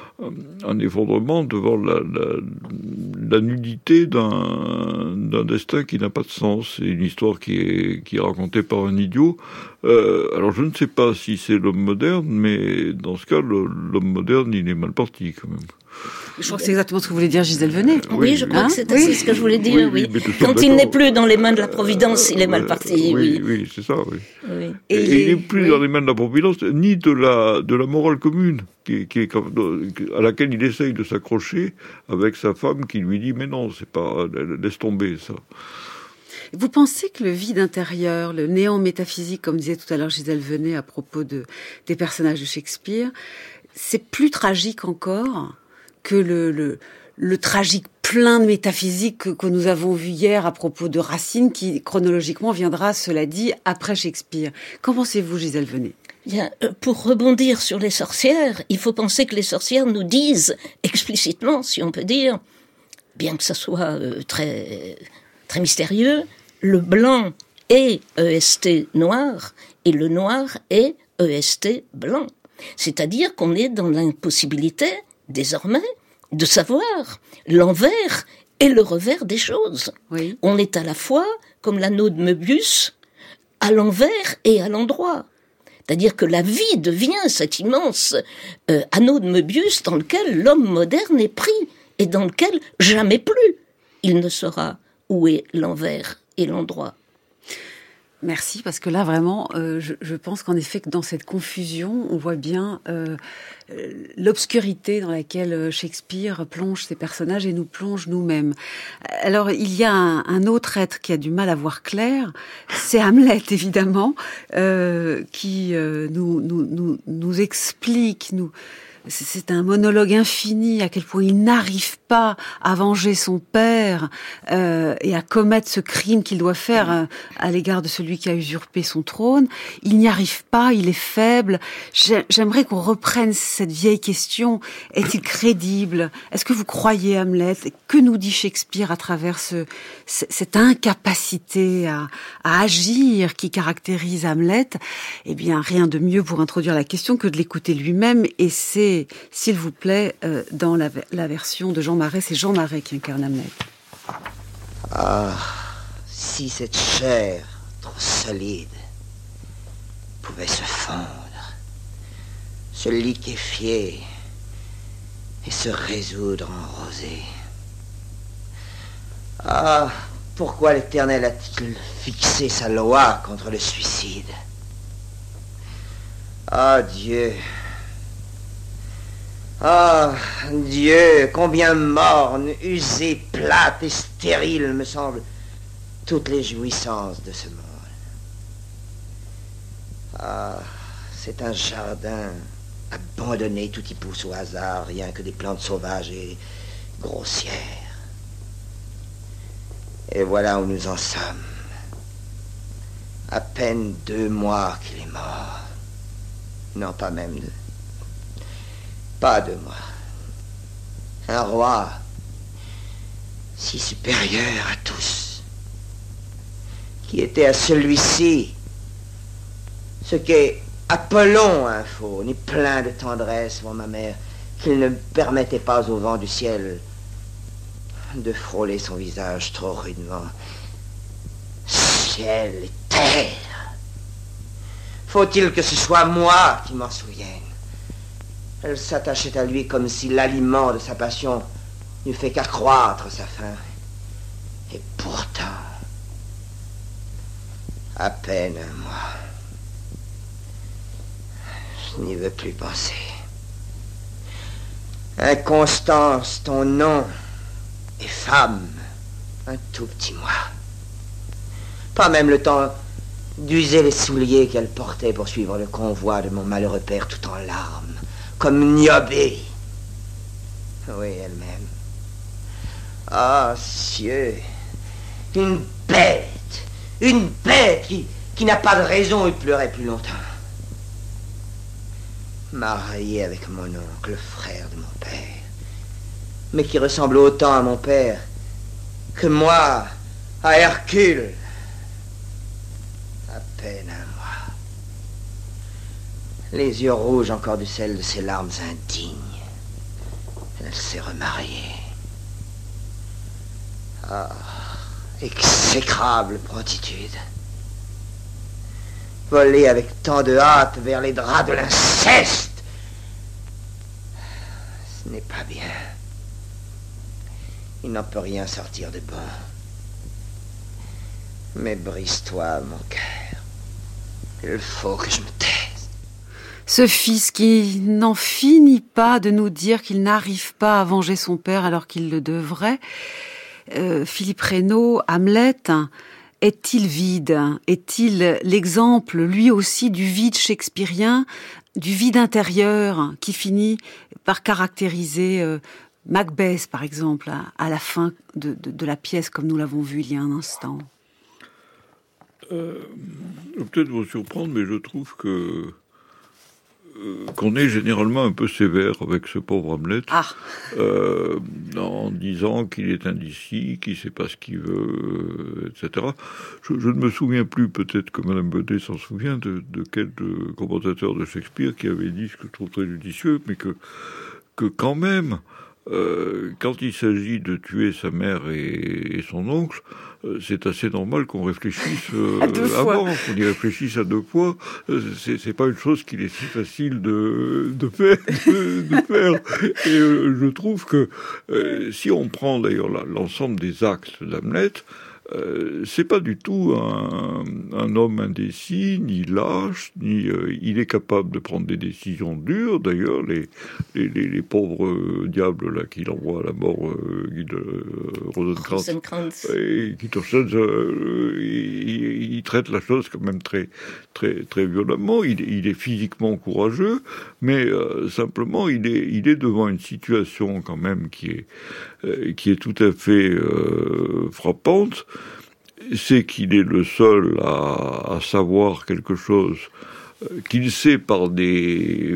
E: un effondrement devant la, la, la nudité d'un, d'un destin qui n'a pas de sens. C'est une histoire qui est, qui est racontée par un idiot. Euh, alors je ne sais pas si c'est l'homme moderne, mais dans ce cas, le, l'homme moderne, il est mal parti quand même.
B: Je crois que c'est exactement ce que voulait dire Gisèle Venet.
C: Oui, oui je crois hein que c'est, oui. c'est ce que je voulais dire, oui. oui. oui. Quand il
E: d'accord.
C: n'est plus dans les mains de la Providence, euh, il est mal parti,
E: oui.
C: Oui,
E: oui, c'est ça, oui.
C: oui.
E: Et, et, et il n'est plus oui. dans les mains de la Providence, ni de la, de la morale commune, qui, qui est, à laquelle il essaye de s'accrocher avec sa femme qui lui dit « Mais non, c'est pas, laisse tomber ça ».
B: Vous pensez que le vide intérieur, le néant métaphysique, comme disait tout à l'heure Gisèle Venet à propos de, des personnages de Shakespeare, c'est plus tragique encore que le, le, le tragique plein de métaphysique que, que nous avons vu hier à propos de Racine, qui chronologiquement viendra, cela dit, après Shakespeare. Qu'en pensez-vous, Gisèle Venet ?
C: Bien, pour rebondir sur les sorcières, il faut penser que les sorcières nous disent explicitement, si on peut dire, bien que ça soit euh, très, très mystérieux, le blanc est E S T noir et le noir est E S T blanc. C'est-à-dire qu'on est dans l'impossibilité, désormais, de savoir l'envers et le revers des choses. Oui. On est à la fois, comme l'anneau de Möbius, à l'envers et à l'endroit. C'est-à-dire que la vie devient cet immense euh, anneau de Möbius dans lequel l'homme moderne est pris et dans lequel jamais plus il ne saura où est l'envers et l'endroit.
B: Merci, parce que là, vraiment, euh, je, je pense qu'en effet, que dans cette confusion, on voit bien euh, l'obscurité dans laquelle Shakespeare plonge ses personnages et nous plonge nous-mêmes. Alors, il y a un, un autre être qui a du mal à voir clair, c'est Hamlet, évidemment, euh, qui euh, nous, nous, nous, nous explique, nous... C'est un monologue infini, à quel point il n'arrive pas à venger son père euh, et à commettre ce crime qu'il doit faire euh, à l'égard de celui qui a usurpé son trône. Il n'y arrive pas, il est faible. J'aimerais qu'on reprenne cette vieille question. Est-il crédible ? Est-ce que vous croyez Hamlet ? Que nous dit Shakespeare à travers ce, cette incapacité à, à agir qui caractérise Hamlet ? Eh bien, rien de mieux pour introduire la question que de l'écouter lui-même, et c'est s'il vous plaît, euh, dans la, la version de Jean Marais, c'est Jean Marais qui incarne Hamlet.
I: Ah, si cette chair, trop solide, pouvait se fondre, se liquéfier et se résoudre en rosée. Ah, pourquoi l'Éternel a-t-il fixé sa loi contre le suicide ? Ah, Dieu... Ah, Dieu, combien morne, usée, plate et stérile me semblent toutes les jouissances de ce monde. Ah, c'est un jardin abandonné, tout y pousse au hasard, rien que des plantes sauvages et grossières. Et voilà où nous en sommes. À peine deux mois qu'il est mort. Non, pas même deux. Pas de moi. Un roi si supérieur à tous, qui était à celui-ci Ce qu'est Apollon, un faune, et plein de tendresse pour ma mère, qu'il ne permettait pas au vent du ciel de frôler son visage trop rudement. Ciel et terre! Faut-il que ce soit moi qui m'en souvienne? Elle s'attachait à lui comme si l'aliment de sa passion n'eût fait qu'accroître sa faim. Et pourtant, à peine un mois. Je n'y veux plus penser. Inconstance, ton nom, et femme, un tout petit mois. Pas même le temps d'user les souliers qu'elle portait pour suivre le convoi de mon malheureux père tout en larmes, comme Niobé. Oui, elle-même. Ah, cieux, une bête, une bête qui, qui n'a pas de raison de pleurer plus longtemps. Mariée avec mon oncle, le frère de mon père, mais qui ressemble autant à mon père que moi à Hercule. À peine un mois. Les yeux rouges encore du sel de ses larmes indignes. Elle s'est remariée. Ah, exécrable prontitude. Voler avec tant de hâte vers les draps de l'inceste. Ce n'est pas bien. Il n'en peut rien sortir de bon. Mais brise-toi, mon cœur. Il faut que je me taise.
B: Ce fils qui n'en finit pas de nous dire qu'il n'arrive pas à venger son père alors qu'il le devrait. Euh, Philippe Reynaud, Hamlet, est-il vide? Est-il l'exemple, lui aussi, du vide shakespearien, du vide intérieur qui finit par caractériser euh, Macbeth, par exemple, à, à la fin de, de, de la pièce, comme nous l'avons vu il y a un instant?
E: Euh, peut-être vous surprendre, mais je trouve que euh, qu'on est généralement un peu sévère avec ce pauvre Hamlet,
B: ah.
E: euh, en disant qu'il est indécis, qu'il ne sait pas ce qu'il veut, et cetera. Je, je ne me souviens plus, peut-être que Madame Baudet s'en souvient, de, de quel de commentateur de Shakespeare qui avait dit, ce que je trouve très judicieux, mais que, que quand même, euh, quand il s'agit de tuer sa mère et, et son oncle, c'est assez normal qu'on réfléchisse euh, avant, qu'on y réfléchisse à deux fois. C'est, c'est pas une chose qu'il est si facile de, de faire. De, de faire. Et euh, je trouve que euh, si on prend d'ailleurs la, l'ensemble des actes d'Hamlet, Euh, c'est pas du tout un, un homme indécis, ni lâche, ni euh, il est capable de prendre des décisions dures. D'ailleurs, les, les, les, les pauvres euh, diables là qu'il envoie à la mort, euh, Guy de euh, Rosenkrantz et Guy Torstens, euh, il, il traite la chose quand même très, très, très violemment. Il, il est physiquement courageux, mais euh, simplement il est, il est devant une situation quand même qui est, euh, qui est tout à fait euh, frappante. C'est qu'il est le seul à, à savoir quelque chose qu'il sait par des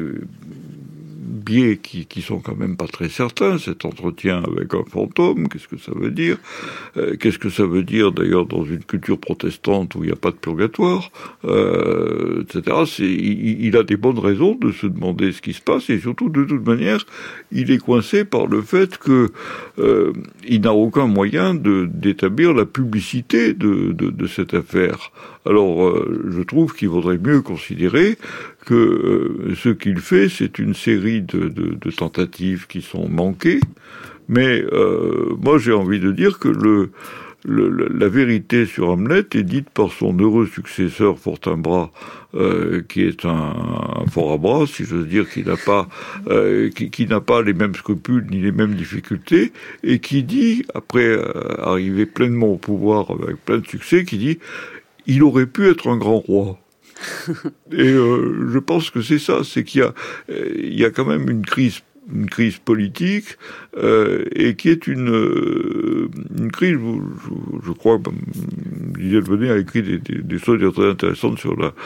E: biais qui, qui sont quand même pas très certains. Cet entretien avec un fantôme, qu'est-ce que ça veut dire? euh, Qu'est-ce que ça veut dire d'ailleurs dans une culture protestante où il n'y a pas de purgatoire, euh, et cetera. C'est, il, il a des bonnes raisons de se demander ce qui se passe, et surtout de toute manière, il est coincé par le fait que euh, il n'a aucun moyen de, d'établir la publicité de, de, de cette affaire. Alors, euh, je trouve qu'il vaudrait mieux considérer que euh, ce qu'il fait, c'est une série de, de, de tentatives qui sont manquées, mais euh, moi j'ai envie de dire que le, le, la vérité sur Hamlet est dite par son heureux successeur Fortinbras, euh, qui est un, un fort à bras, si j'ose dire, qui n'a pas, euh, qui, qui n'a pas les mêmes scrupules ni les mêmes difficultés, et qui dit, après euh, arriver pleinement au pouvoir avec plein de succès, qui dit il aurait pu être un grand roi. Et euh, je pense que c'est ça, c'est qu'il y a, il y a quand même une crise, une crise politique, euh, et qui est une, euh, une crise. Je, je crois, Lisielle Venet a écrit des, des, des choses très intéressantes sur la,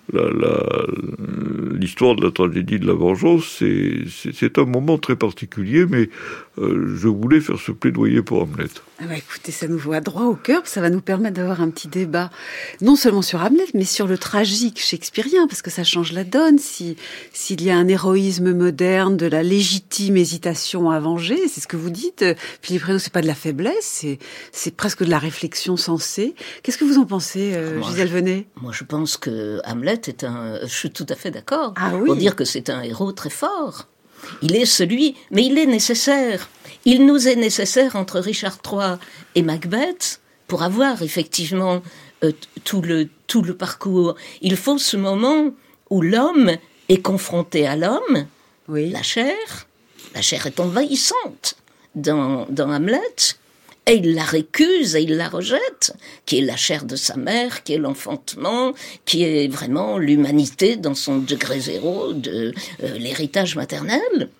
E: la, la, l'histoire de la tragédie de la vengeance, c'est, c'est, c'est un moment très particulier, mais euh, je voulais faire ce plaidoyer pour Hamlet.
B: Ah bah écoutez, ça nous va droit au cœur, ça va nous permettre d'avoir un petit débat, non seulement sur Hamlet, mais sur le tragique shakespearien, parce que ça change la donne. Si, s'il y a un héroïsme moderne, de la légitime hésitation à venger, c'est ce que vous dites, Philippe Reynaud, c'est pas de la faiblesse, c'est, c'est presque de la réflexion sensée. Qu'est-ce que vous en pensez, euh,
C: moi,
B: Gisèle Venet ?
C: Moi, je pense que Hamlet est un... Je suis tout à fait d'accord
B: ah, oui.
C: pour dire que c'est un héros très fort. Il est celui... Mais il est nécessaire. Il nous est nécessaire entre Richard trois et Macbeth pour avoir effectivement euh, tout, le, tout le parcours. Il faut ce moment où l'homme est confronté à l'homme, oui. la chair. La chair est envahissante dans, dans Hamlet. Et il la récuse et il la rejette, qui est la chair de sa mère, qui est l'enfantement, qui est vraiment l'humanité dans son degré zéro de euh, l'héritage maternel.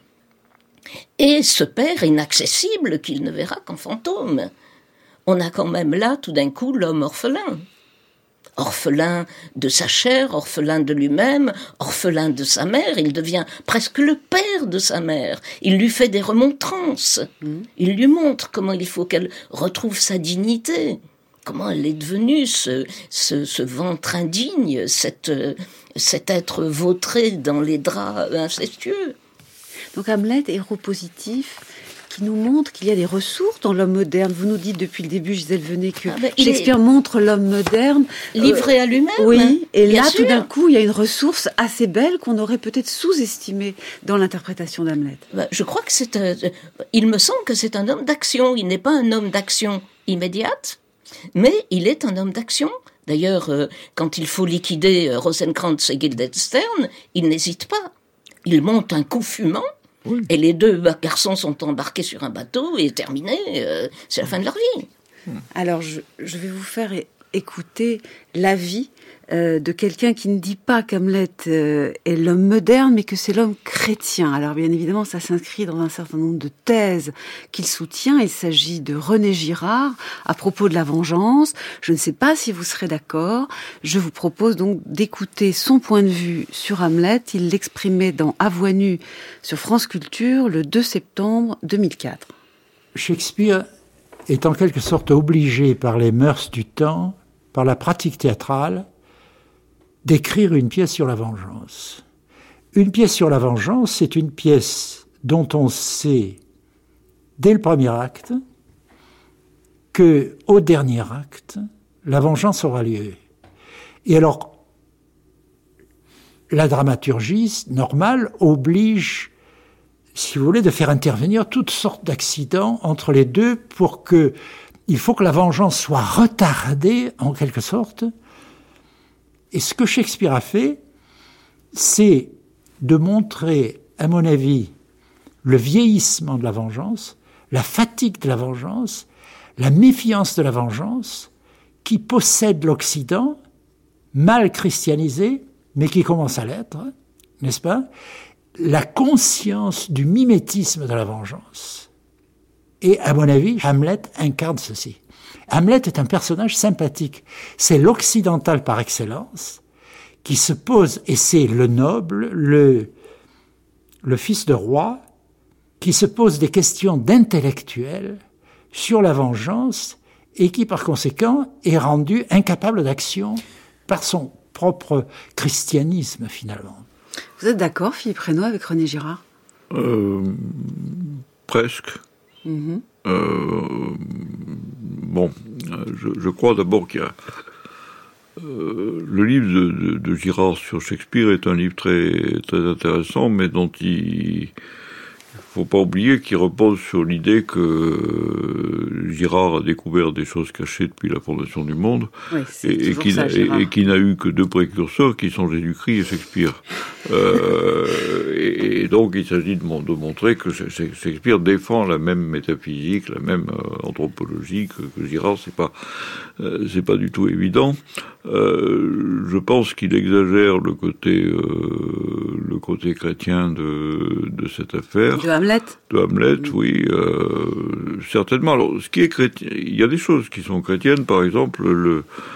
C: Et ce père inaccessible qu'il ne verra qu'en fantôme. On a quand même là, tout d'un coup, l'homme orphelin. Orphelin de sa chair, orphelin de lui-même, orphelin de sa mère, il devient presque le père de sa mère. Il lui fait des remontrances. Mmh. Il lui montre comment il faut qu'elle retrouve sa dignité, comment elle est devenue ce, ce, ce ventre indigne, cette, cet être vautré dans les draps incestueux.
B: Donc Hamlet, héros positif, qui nous montre qu'il y a des ressources dans l'homme moderne. Vous nous dites depuis le début, Gisèle Venet, que ah ben, Shakespeare est... montre l'homme moderne
C: livré euh, à lui-même.
B: Oui, et là,
C: sûr.
B: tout d'un coup, il y a une ressource assez belle qu'on aurait peut-être sous-estimée dans l'interprétation d'Hamlet.
C: Ben, je crois que c'est un... Il me semble que c'est un homme d'action. Il n'est pas un homme d'action immédiate, mais il est un homme d'action. D'ailleurs, euh, quand il faut liquider euh, Rosencrantz et Guildenstern, il n'hésite pas. Il monte un coup fumant. Oui. Et les deux garçons sont embarqués sur un bateau et terminé, euh, c'est la fin de leur vie.
B: Alors, je, je vais vous faire é- écouter l'avis euh, de quelqu'un qui ne dit pas qu'Hamlet euh, est l'homme moderne, mais que c'est l'homme chrétien. Alors, bien évidemment, ça s'inscrit dans un certain nombre de thèses qu'il soutient. Il s'agit de René Girard à propos de la vengeance. Je ne sais pas si vous serez d'accord. Je vous propose donc d'écouter son point de vue sur Hamlet. Il l'exprimait dans À voix nue sur France Culture le deux septembre deux mille quatre.
J: Shakespeare est en quelque sorte obligé par les mœurs du temps, par la pratique théâtrale, d'écrire une pièce sur la vengeance. Une pièce sur la vengeance, c'est une pièce dont on sait, dès le premier acte, qu'au dernier acte, la vengeance aura lieu. Et alors, la dramaturgie normale oblige, si vous voulez, de faire intervenir toutes sortes d'accidents entre les deux pour que, il faut que la vengeance soit retardée, en quelque sorte. Et ce que Shakespeare a fait, c'est de montrer, à mon avis, le vieillissement de la vengeance, la fatigue de la vengeance, la méfiance de la vengeance, qui possède l'Occident, mal christianisé, mais qui commence à l'être, n'est-ce pas ? La conscience du mimétisme de la vengeance. Et à mon avis, Hamlet incarne ceci. Hamlet est un personnage sympathique. C'est l'occidental par excellence qui se pose, et c'est le noble, le, le fils de roi, qui se pose des questions d'intellectuel sur la vengeance et qui, par conséquent, est rendu incapable d'action par son propre christianisme, finalement.
B: Vous êtes d'accord, Philippe Reynaud, avec René Girard ?
E: euh, Presque.
B: Mm-hmm.
E: Euh, bon, je, je crois d'abord qu'il y a... Euh, le livre de, de, de Girard sur Shakespeare est un livre très, très intéressant, mais dont il... Il ne faut pas oublier qu'il repose sur l'idée que Girard a découvert des choses cachées depuis la fondation du monde,
B: oui,
E: et, et, qui n'a, et, et qui n'a eu que deux précurseurs qui sont Jésus-Christ et Shakespeare. euh, et, et donc il s'agit de, de montrer que Shakespeare défend la même métaphysique, la même euh, anthropologie que, que Girard. C'est pas, euh, c'est pas du tout évident. Euh, je pense qu'il exagère le côté, euh, le côté chrétien de, de cette affaire.
B: De Hamlet.
E: De Hamlet, mmh. oui, euh, certainement. Alors, ce qui est chrétien, il y a des choses qui sont chrétiennes, par exemple, le,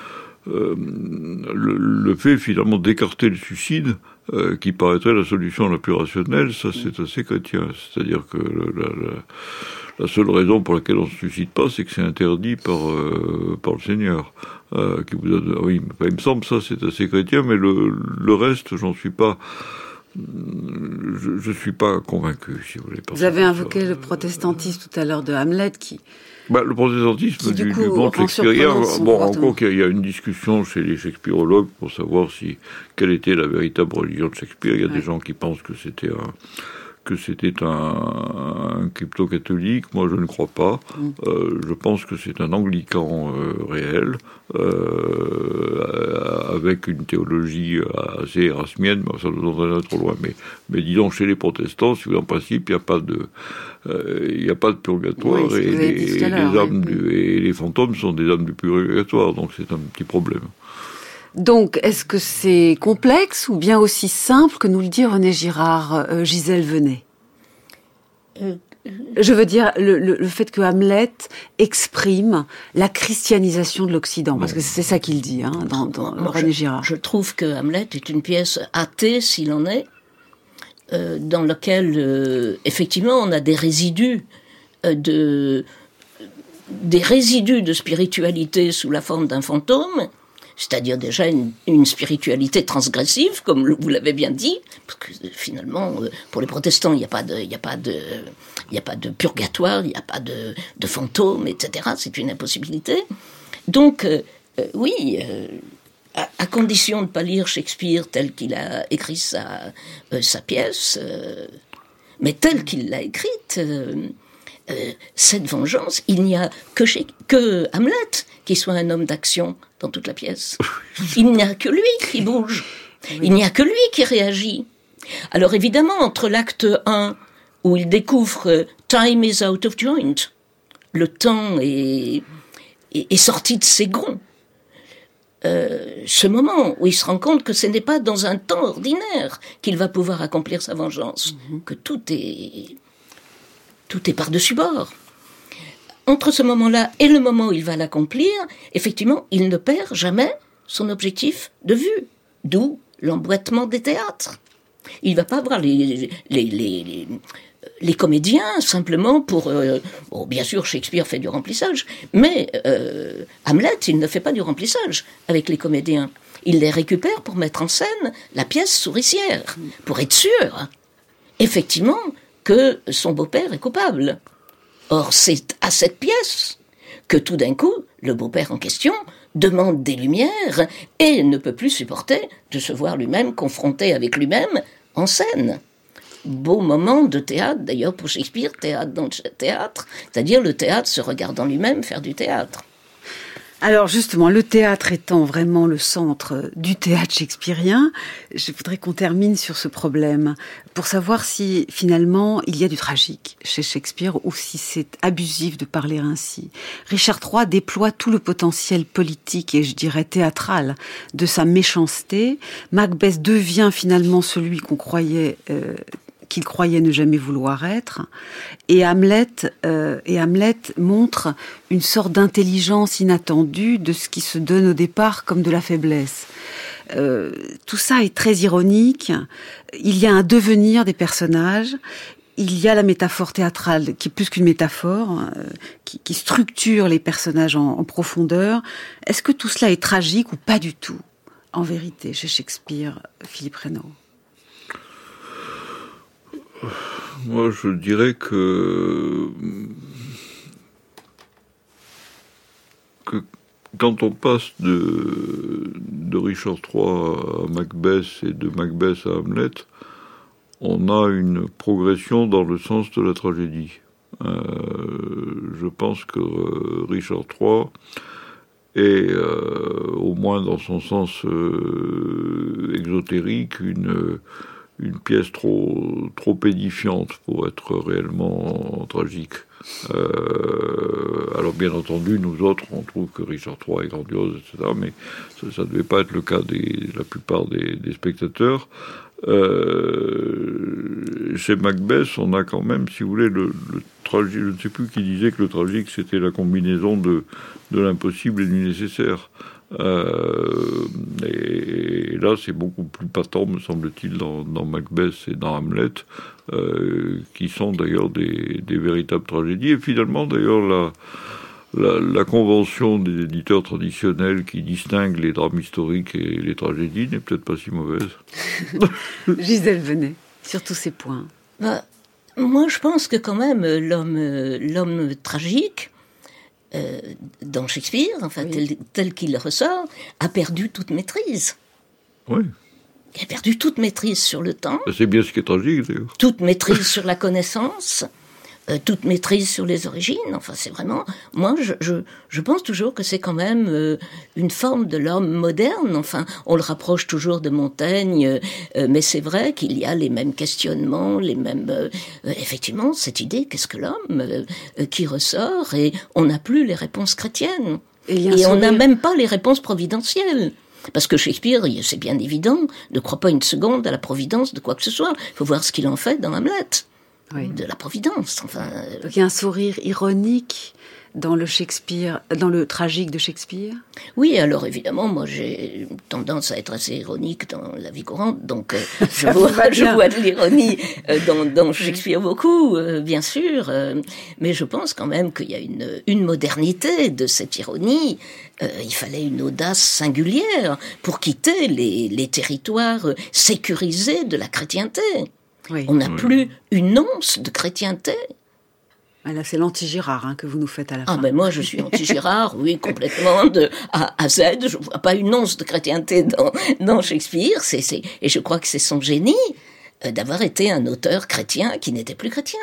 E: euh, le, le fait finalement d'écarter le suicide, euh, qui paraîtrait la solution la plus rationnelle, ça c'est assez chrétien. C'est-à-dire que le, la, la, la seule raison pour laquelle on ne se suicide pas, c'est que c'est interdit par, euh, par le Seigneur. Euh, qui vous donne, oui, il me semble ça c'est assez chrétien, mais le, le reste, j'en suis pas... Je ne suis pas convaincu, si vous voulez.
B: Vous avez invoqué ça. Le protestantisme tout à l'heure de Hamlet, qui...
E: Bah, le protestantisme
B: qui, du,
E: du,
B: coup,
E: du monde shakespearien, bon, encore qu'il y a une discussion chez les shakespearologues pour savoir si quelle était la véritable religion de Shakespeare. Il y a ouais. des gens qui pensent que c'était un... que c'était un, un crypto-catholique, moi je ne crois pas. Mm. Euh, je pense que c'est un anglican euh, réel, euh, avec une théologie assez érasmienne, mais ça nous entraîne trop loin. Mais, mais disons, chez les protestants, si vous en principe, il n'y a pas de, euh, il n'y a pas de purgatoire, oui, et, les, et, les âmes oui. du, et les fantômes sont des âmes du purgatoire, donc c'est un petit problème.
B: Donc, est-ce que c'est complexe ou bien aussi simple que nous le dit René Girard, euh, Gisèle Venet ? euh, Je veux dire, le, le, le fait que Hamlet exprime la christianisation de l'Occident, parce que c'est ça qu'il dit, hein, dans, dans
C: Moi,
B: René
C: je,
B: Girard.
C: Je trouve que Hamlet est une pièce athée, s'il en est, euh, dans laquelle, euh, effectivement, on a des résidus euh, de... des résidus de spiritualité sous la forme d'un fantôme, c'est-à-dire déjà une, une spiritualité transgressive, comme vous l'avez bien dit, parce que finalement, pour les protestants, il n'y a pas de, il n'y a pas de, il n'y a pas de purgatoire, il n'y a pas de, de fantômes, et cetera. C'est une impossibilité. Donc, euh, oui, euh, à, à condition de ne pas lire Shakespeare tel qu'il a écrit sa, euh, sa pièce, euh, mais telle qu'il l'a écrite, euh, euh, cette vengeance, il n'y a que, chez, que Hamlet qui soit un homme d'action dans toute la pièce. Il n'y a que lui qui bouge. Il n'y a que lui qui réagit. Alors évidemment, entre l'acte un, où il découvre « time is out of joint », le temps est, est, est sorti de ses gonds, euh, ce moment où il se rend compte que ce n'est pas dans un temps ordinaire qu'il va pouvoir accomplir sa vengeance, mm-hmm. que tout est, tout est par-dessus bord. Entre ce moment-là et le moment où il va l'accomplir, effectivement, il ne perd jamais son objectif de vue. D'où l'emboîtement des théâtres. Il ne va pas voir les, les, les, les, les comédiens simplement pour... Euh, bon, bien sûr, Shakespeare fait du remplissage, mais euh, Hamlet, il ne fait pas du remplissage avec les comédiens. Il les récupère pour mettre en scène la pièce souricière, pour être sûr, effectivement, que son beau-père est coupable. Or, c'est à cette pièce que tout d'un coup, le beau-père en question demande des lumières et ne peut plus supporter de se voir lui-même confronté avec lui-même en scène. Beau moment de théâtre, d'ailleurs pour Shakespeare, théâtre dans le théâtre, c'est-à-dire le théâtre se regardant lui-même faire du théâtre.
B: Alors justement, le théâtre étant vraiment le centre du théâtre shakespearien, je voudrais qu'on termine sur ce problème pour savoir si finalement il y a du tragique chez Shakespeare ou si c'est abusif de parler ainsi. Richard trois déploie tout le potentiel politique et je dirais théâtral de sa méchanceté. Macbeth devient finalement celui qu'on croyait... Euh, qu'il croyait ne jamais vouloir être, et Hamlet, euh, et Hamlet montre une sorte d'intelligence inattendue de ce qui se donne au départ comme de la faiblesse. Euh, tout ça est très ironique. Il y a un devenir des personnages. Il y a la métaphore théâtrale qui est plus qu'une métaphore, euh, qui, qui structure les personnages en, en profondeur. Est-ce que tout cela est tragique ou pas du tout, en vérité, chez Shakespeare, Philippe Reynaud ?
E: Moi, je dirais que, que quand on passe de, de Richard trois à Macbeth et de Macbeth à Hamlet, on a une progression dans le sens de la tragédie. Euh, je pense que Richard trois est, euh, au moins dans son sens euh, exotérique, une... une pièce trop trop édifiante pour être réellement tragique. Euh, alors bien entendu, nous autres, on trouve que Richard trois est grandiose, et cetera, mais ça ne devait pas être le cas de la plupart des, des spectateurs. Euh, chez Macbeth, on a quand même, si vous voulez, le, le tragique, je ne sais plus qui disait que le tragique, c'était la combinaison de, de l'impossible et du nécessaire. Euh, et, et là, c'est beaucoup plus patent, me semble-t-il, dans, dans Macbeth et dans Hamlet, euh, qui sont d'ailleurs des, des véritables tragédies. Et finalement, d'ailleurs, la, la, la convention des éditeurs traditionnels qui distingue les drames historiques et les tragédies n'est peut-être pas si mauvaise.
B: Gisèle Venet, sur tous ces points.
C: Bah, moi, je pense que quand même, l'homme, l'homme tragique, euh, dans Shakespeare, enfin, oui. tel, tel qu'il ressort, a perdu toute maîtrise.
E: Oui.
C: Il a perdu toute maîtrise sur le temps.
E: C'est bien ce qui est tragique, d'ailleurs.
C: Toute maîtrise sur la connaissance. Euh, toute maîtrise sur les origines. Enfin, c'est vraiment... Moi, je, je, je pense toujours que c'est quand même euh, une forme de l'homme moderne. Enfin, on le rapproche toujours de Montaigne, euh, mais c'est vrai qu'il y a les mêmes questionnements, les mêmes... Euh, euh, effectivement, cette idée, qu'est-ce que l'homme euh, euh, qui ressort, et on n'a plus les réponses chrétiennes. Et, et on n'a même pas les réponses providentielles. Parce que Shakespeare, c'est bien évident, ne croit pas une seconde à la providence de quoi que ce soit. Il faut voir ce qu'il en fait dans Hamlet. Oui. De la providence, enfin...
B: Donc il y a un sourire ironique dans le Shakespeare, dans le tragique de Shakespeare.
C: Oui, alors évidemment, moi j'ai tendance à être assez ironique dans la vie courante, donc euh, je, vois, je vois de l'ironie euh, dans, dans Shakespeare beaucoup, euh, bien sûr, euh, mais je pense quand même qu'il y a une, une modernité de cette ironie. Euh, il fallait une audace singulière pour quitter les, les territoires sécurisés de la chrétienté. Oui. On n'a oui. plus une once de chrétienté.
B: Ah là, c'est l'anti-Girard hein, que vous nous faites à la fin.
C: Ah ben moi, je suis anti-Girard, oui, complètement, de A à Z. Je vois pas une once de chrétienté dans, dans Shakespeare. C'est, c'est, et je crois que c'est son génie euh, d'avoir été un auteur chrétien qui n'était plus chrétien.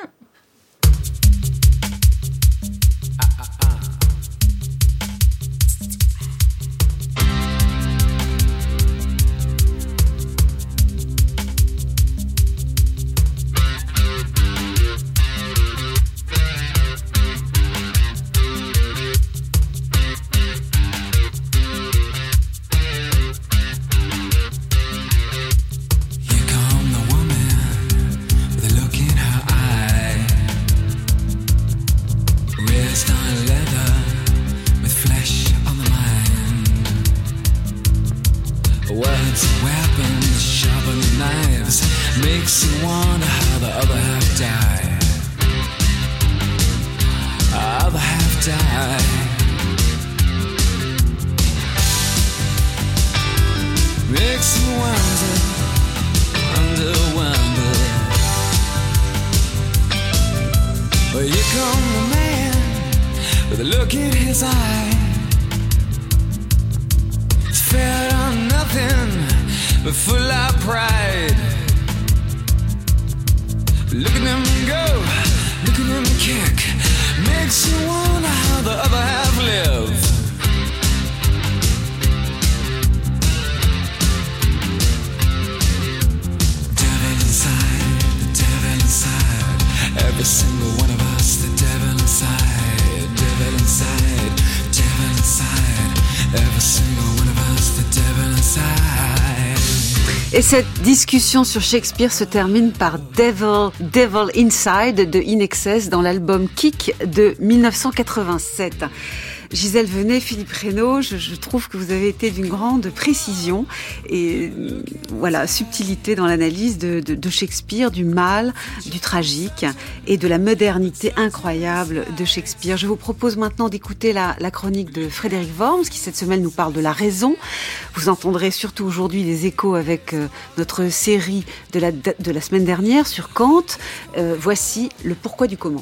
B: Et cette discussion sur Shakespeare se termine par Devil, Devil Inside de In Excess dans l'album Kick de dix-neuf cent quatre-vingt-sept. Gisèle Venet, Philippe Reynaud, je, je trouve que vous avez été d'une grande précision et voilà, subtilité dans l'analyse de, de, de Shakespeare, du mal, du tragique et de la modernité incroyable de Shakespeare. Je vous propose maintenant d'écouter la, la chronique de Frédéric Worms qui cette semaine nous parle de la raison. Vous entendrez surtout aujourd'hui des échos avec euh, notre série de la, de la semaine dernière sur Kant. Euh, voici le pourquoi du comment.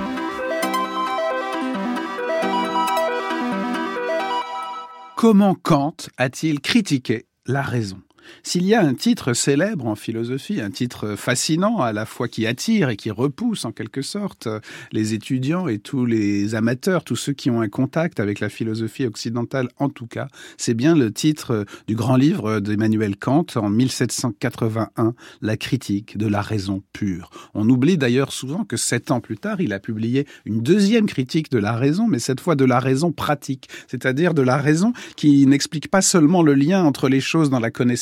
K: Comment Kant a-t-il critiqué la raison ? S'il y a un titre célèbre en philosophie, un titre fascinant à la fois qui attire et qui repousse en quelque sorte les étudiants et tous les amateurs, tous ceux qui ont un contact avec la philosophie occidentale en tout cas, c'est bien le titre du grand livre d'Emmanuel Kant en mille sept cent quatre-vingt-un, La critique de la raison pure. On oublie d'ailleurs souvent que sept ans plus tard, il a publié une deuxième critique de la raison, mais cette fois de la raison pratique, c'est-à-dire de la raison qui n'explique pas seulement le lien entre les choses dans la connaissance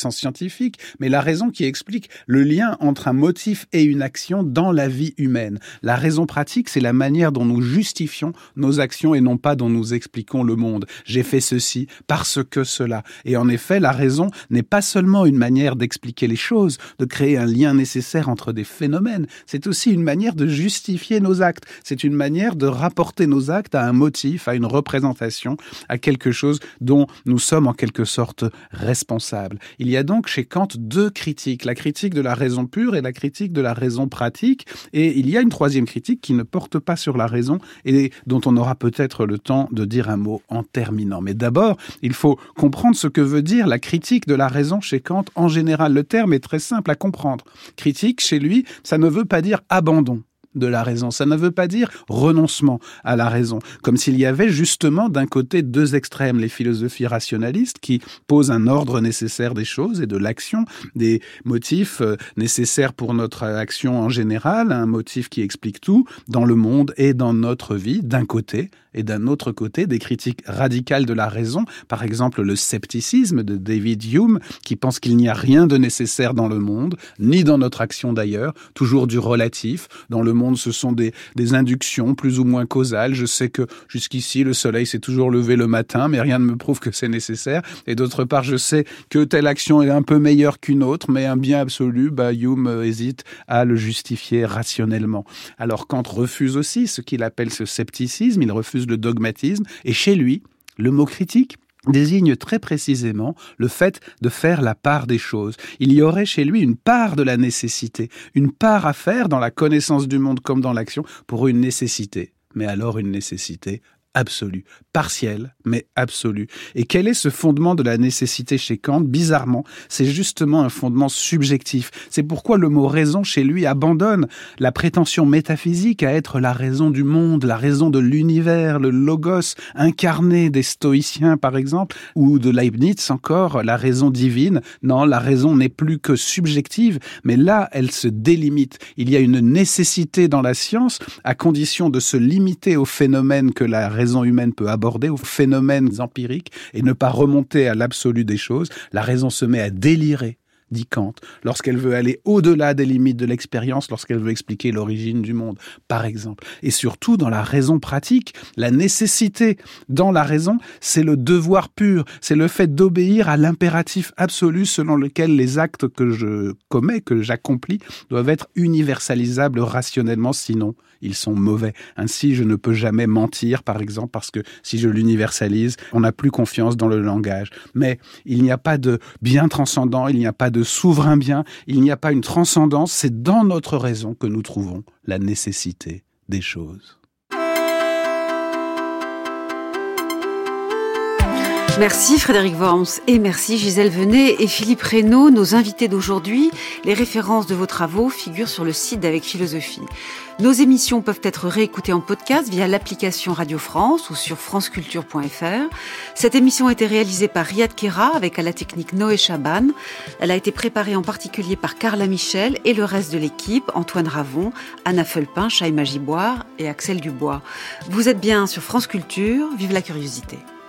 K: connaissance scientifique, mais la raison qui explique le lien entre un motif et une action dans la vie humaine. La raison pratique, c'est la manière dont nous justifions nos actions et non pas dont nous expliquons le monde. J'ai fait ceci parce que cela. Et en effet, la raison n'est pas seulement une manière d'expliquer les choses, de créer un lien nécessaire entre des phénomènes. C'est aussi une manière de justifier nos actes. C'est une manière de rapporter nos actes à un motif, à une représentation, à quelque chose dont nous sommes en quelque sorte responsables. Il y a donc chez Kant deux critiques, la critique de la raison pure et la critique de la raison pratique. Et il y a une troisième critique qui ne porte pas sur la raison et dont on aura peut-être le temps de dire un mot en terminant. Mais d'abord, il faut comprendre ce que veut dire la critique de la raison chez Kant en général. Le terme est très simple à comprendre. Critique, chez lui, ça ne veut pas dire abandon de la raison. Ça ne veut pas dire renoncement à la raison. Comme s'il y avait justement d'un côté deux extrêmes, les philosophies rationalistes qui posent un ordre nécessaire des choses et de l'action, des motifs nécessaires pour notre action en général, un motif qui explique tout dans le monde et dans notre vie, d'un côté, et d'un autre côté, des critiques radicales de la raison, par exemple le scepticisme de David Hume, qui pense qu'il n'y a rien de nécessaire dans le monde, ni dans notre action d'ailleurs, toujours du relatif. Dans le monde, ce sont des, des inductions plus ou moins causales. Je sais que jusqu'ici, le soleil s'est toujours levé le matin, mais rien ne me prouve que c'est nécessaire. Et d'autre part, je sais que telle action est un peu meilleure qu'une autre, mais un bien absolu, bah, Hume hésite à le justifier rationnellement. Alors Kant refuse aussi ce qu'il appelle ce scepticisme, il refuse le dogmatisme, et chez lui, le mot critique désigne très précisément le fait de faire la part des choses. Il y aurait chez lui une part de la nécessité, une part à faire dans la connaissance du monde comme dans l'action pour une nécessité. Mais alors une nécessité absolue, partielle, mais absolue. Et quel est ce fondement de la nécessité chez Kant ? Bizarrement, c'est justement un fondement subjectif. C'est pourquoi le mot raison chez lui abandonne la prétention métaphysique à être la raison du monde, la raison de l'univers, le logos incarné des stoïciens par exemple, ou de Leibniz encore, la raison divine. Non, la raison n'est plus que subjective, mais là, elle se délimite. Il y a une nécessité dans la science à condition de se limiter aux phénomènes que la raison humaine peut aborder, aux phénomènes empiriques, et ne pas remonter à l'absolu des choses. La raison se met à délirer, dit Kant, lorsqu'elle veut aller au-delà des limites de l'expérience, lorsqu'elle veut expliquer l'origine du monde, par exemple. Et surtout, dans la raison pratique, la nécessité dans la raison, c'est le devoir pur, c'est le fait d'obéir à l'impératif absolu selon lequel les actes que je commets, que j'accomplis, doivent être universalisables rationnellement, sinon ils sont mauvais. Ainsi, je ne peux jamais mentir, par exemple, parce que si je l'universalise, on n'a plus confiance dans le langage. Mais il n'y a pas de bien transcendant, il n'y a pas de souverain bien, il n'y a pas une transcendance, c'est dans notre raison que nous trouvons la nécessité des choses.
B: Merci Frédéric Worms et merci Gisèle Venet et Philippe Reynaud, nos invités d'aujourd'hui. Les références de vos travaux figurent sur le site d'Avec Philosophie. Nos émissions peuvent être réécoutées en podcast via l'application Radio France ou sur franceculture point f r. Cette émission a été réalisée par Riyad Kera avec à la technique Noé Chaban. Elle a été préparée en particulier par Carla Michel et le reste de l'équipe, Antoine Ravon, Anna Felpin, Chaïma Giboire et Axel Dubois. Vous êtes bien sur France Culture, vive la curiosité.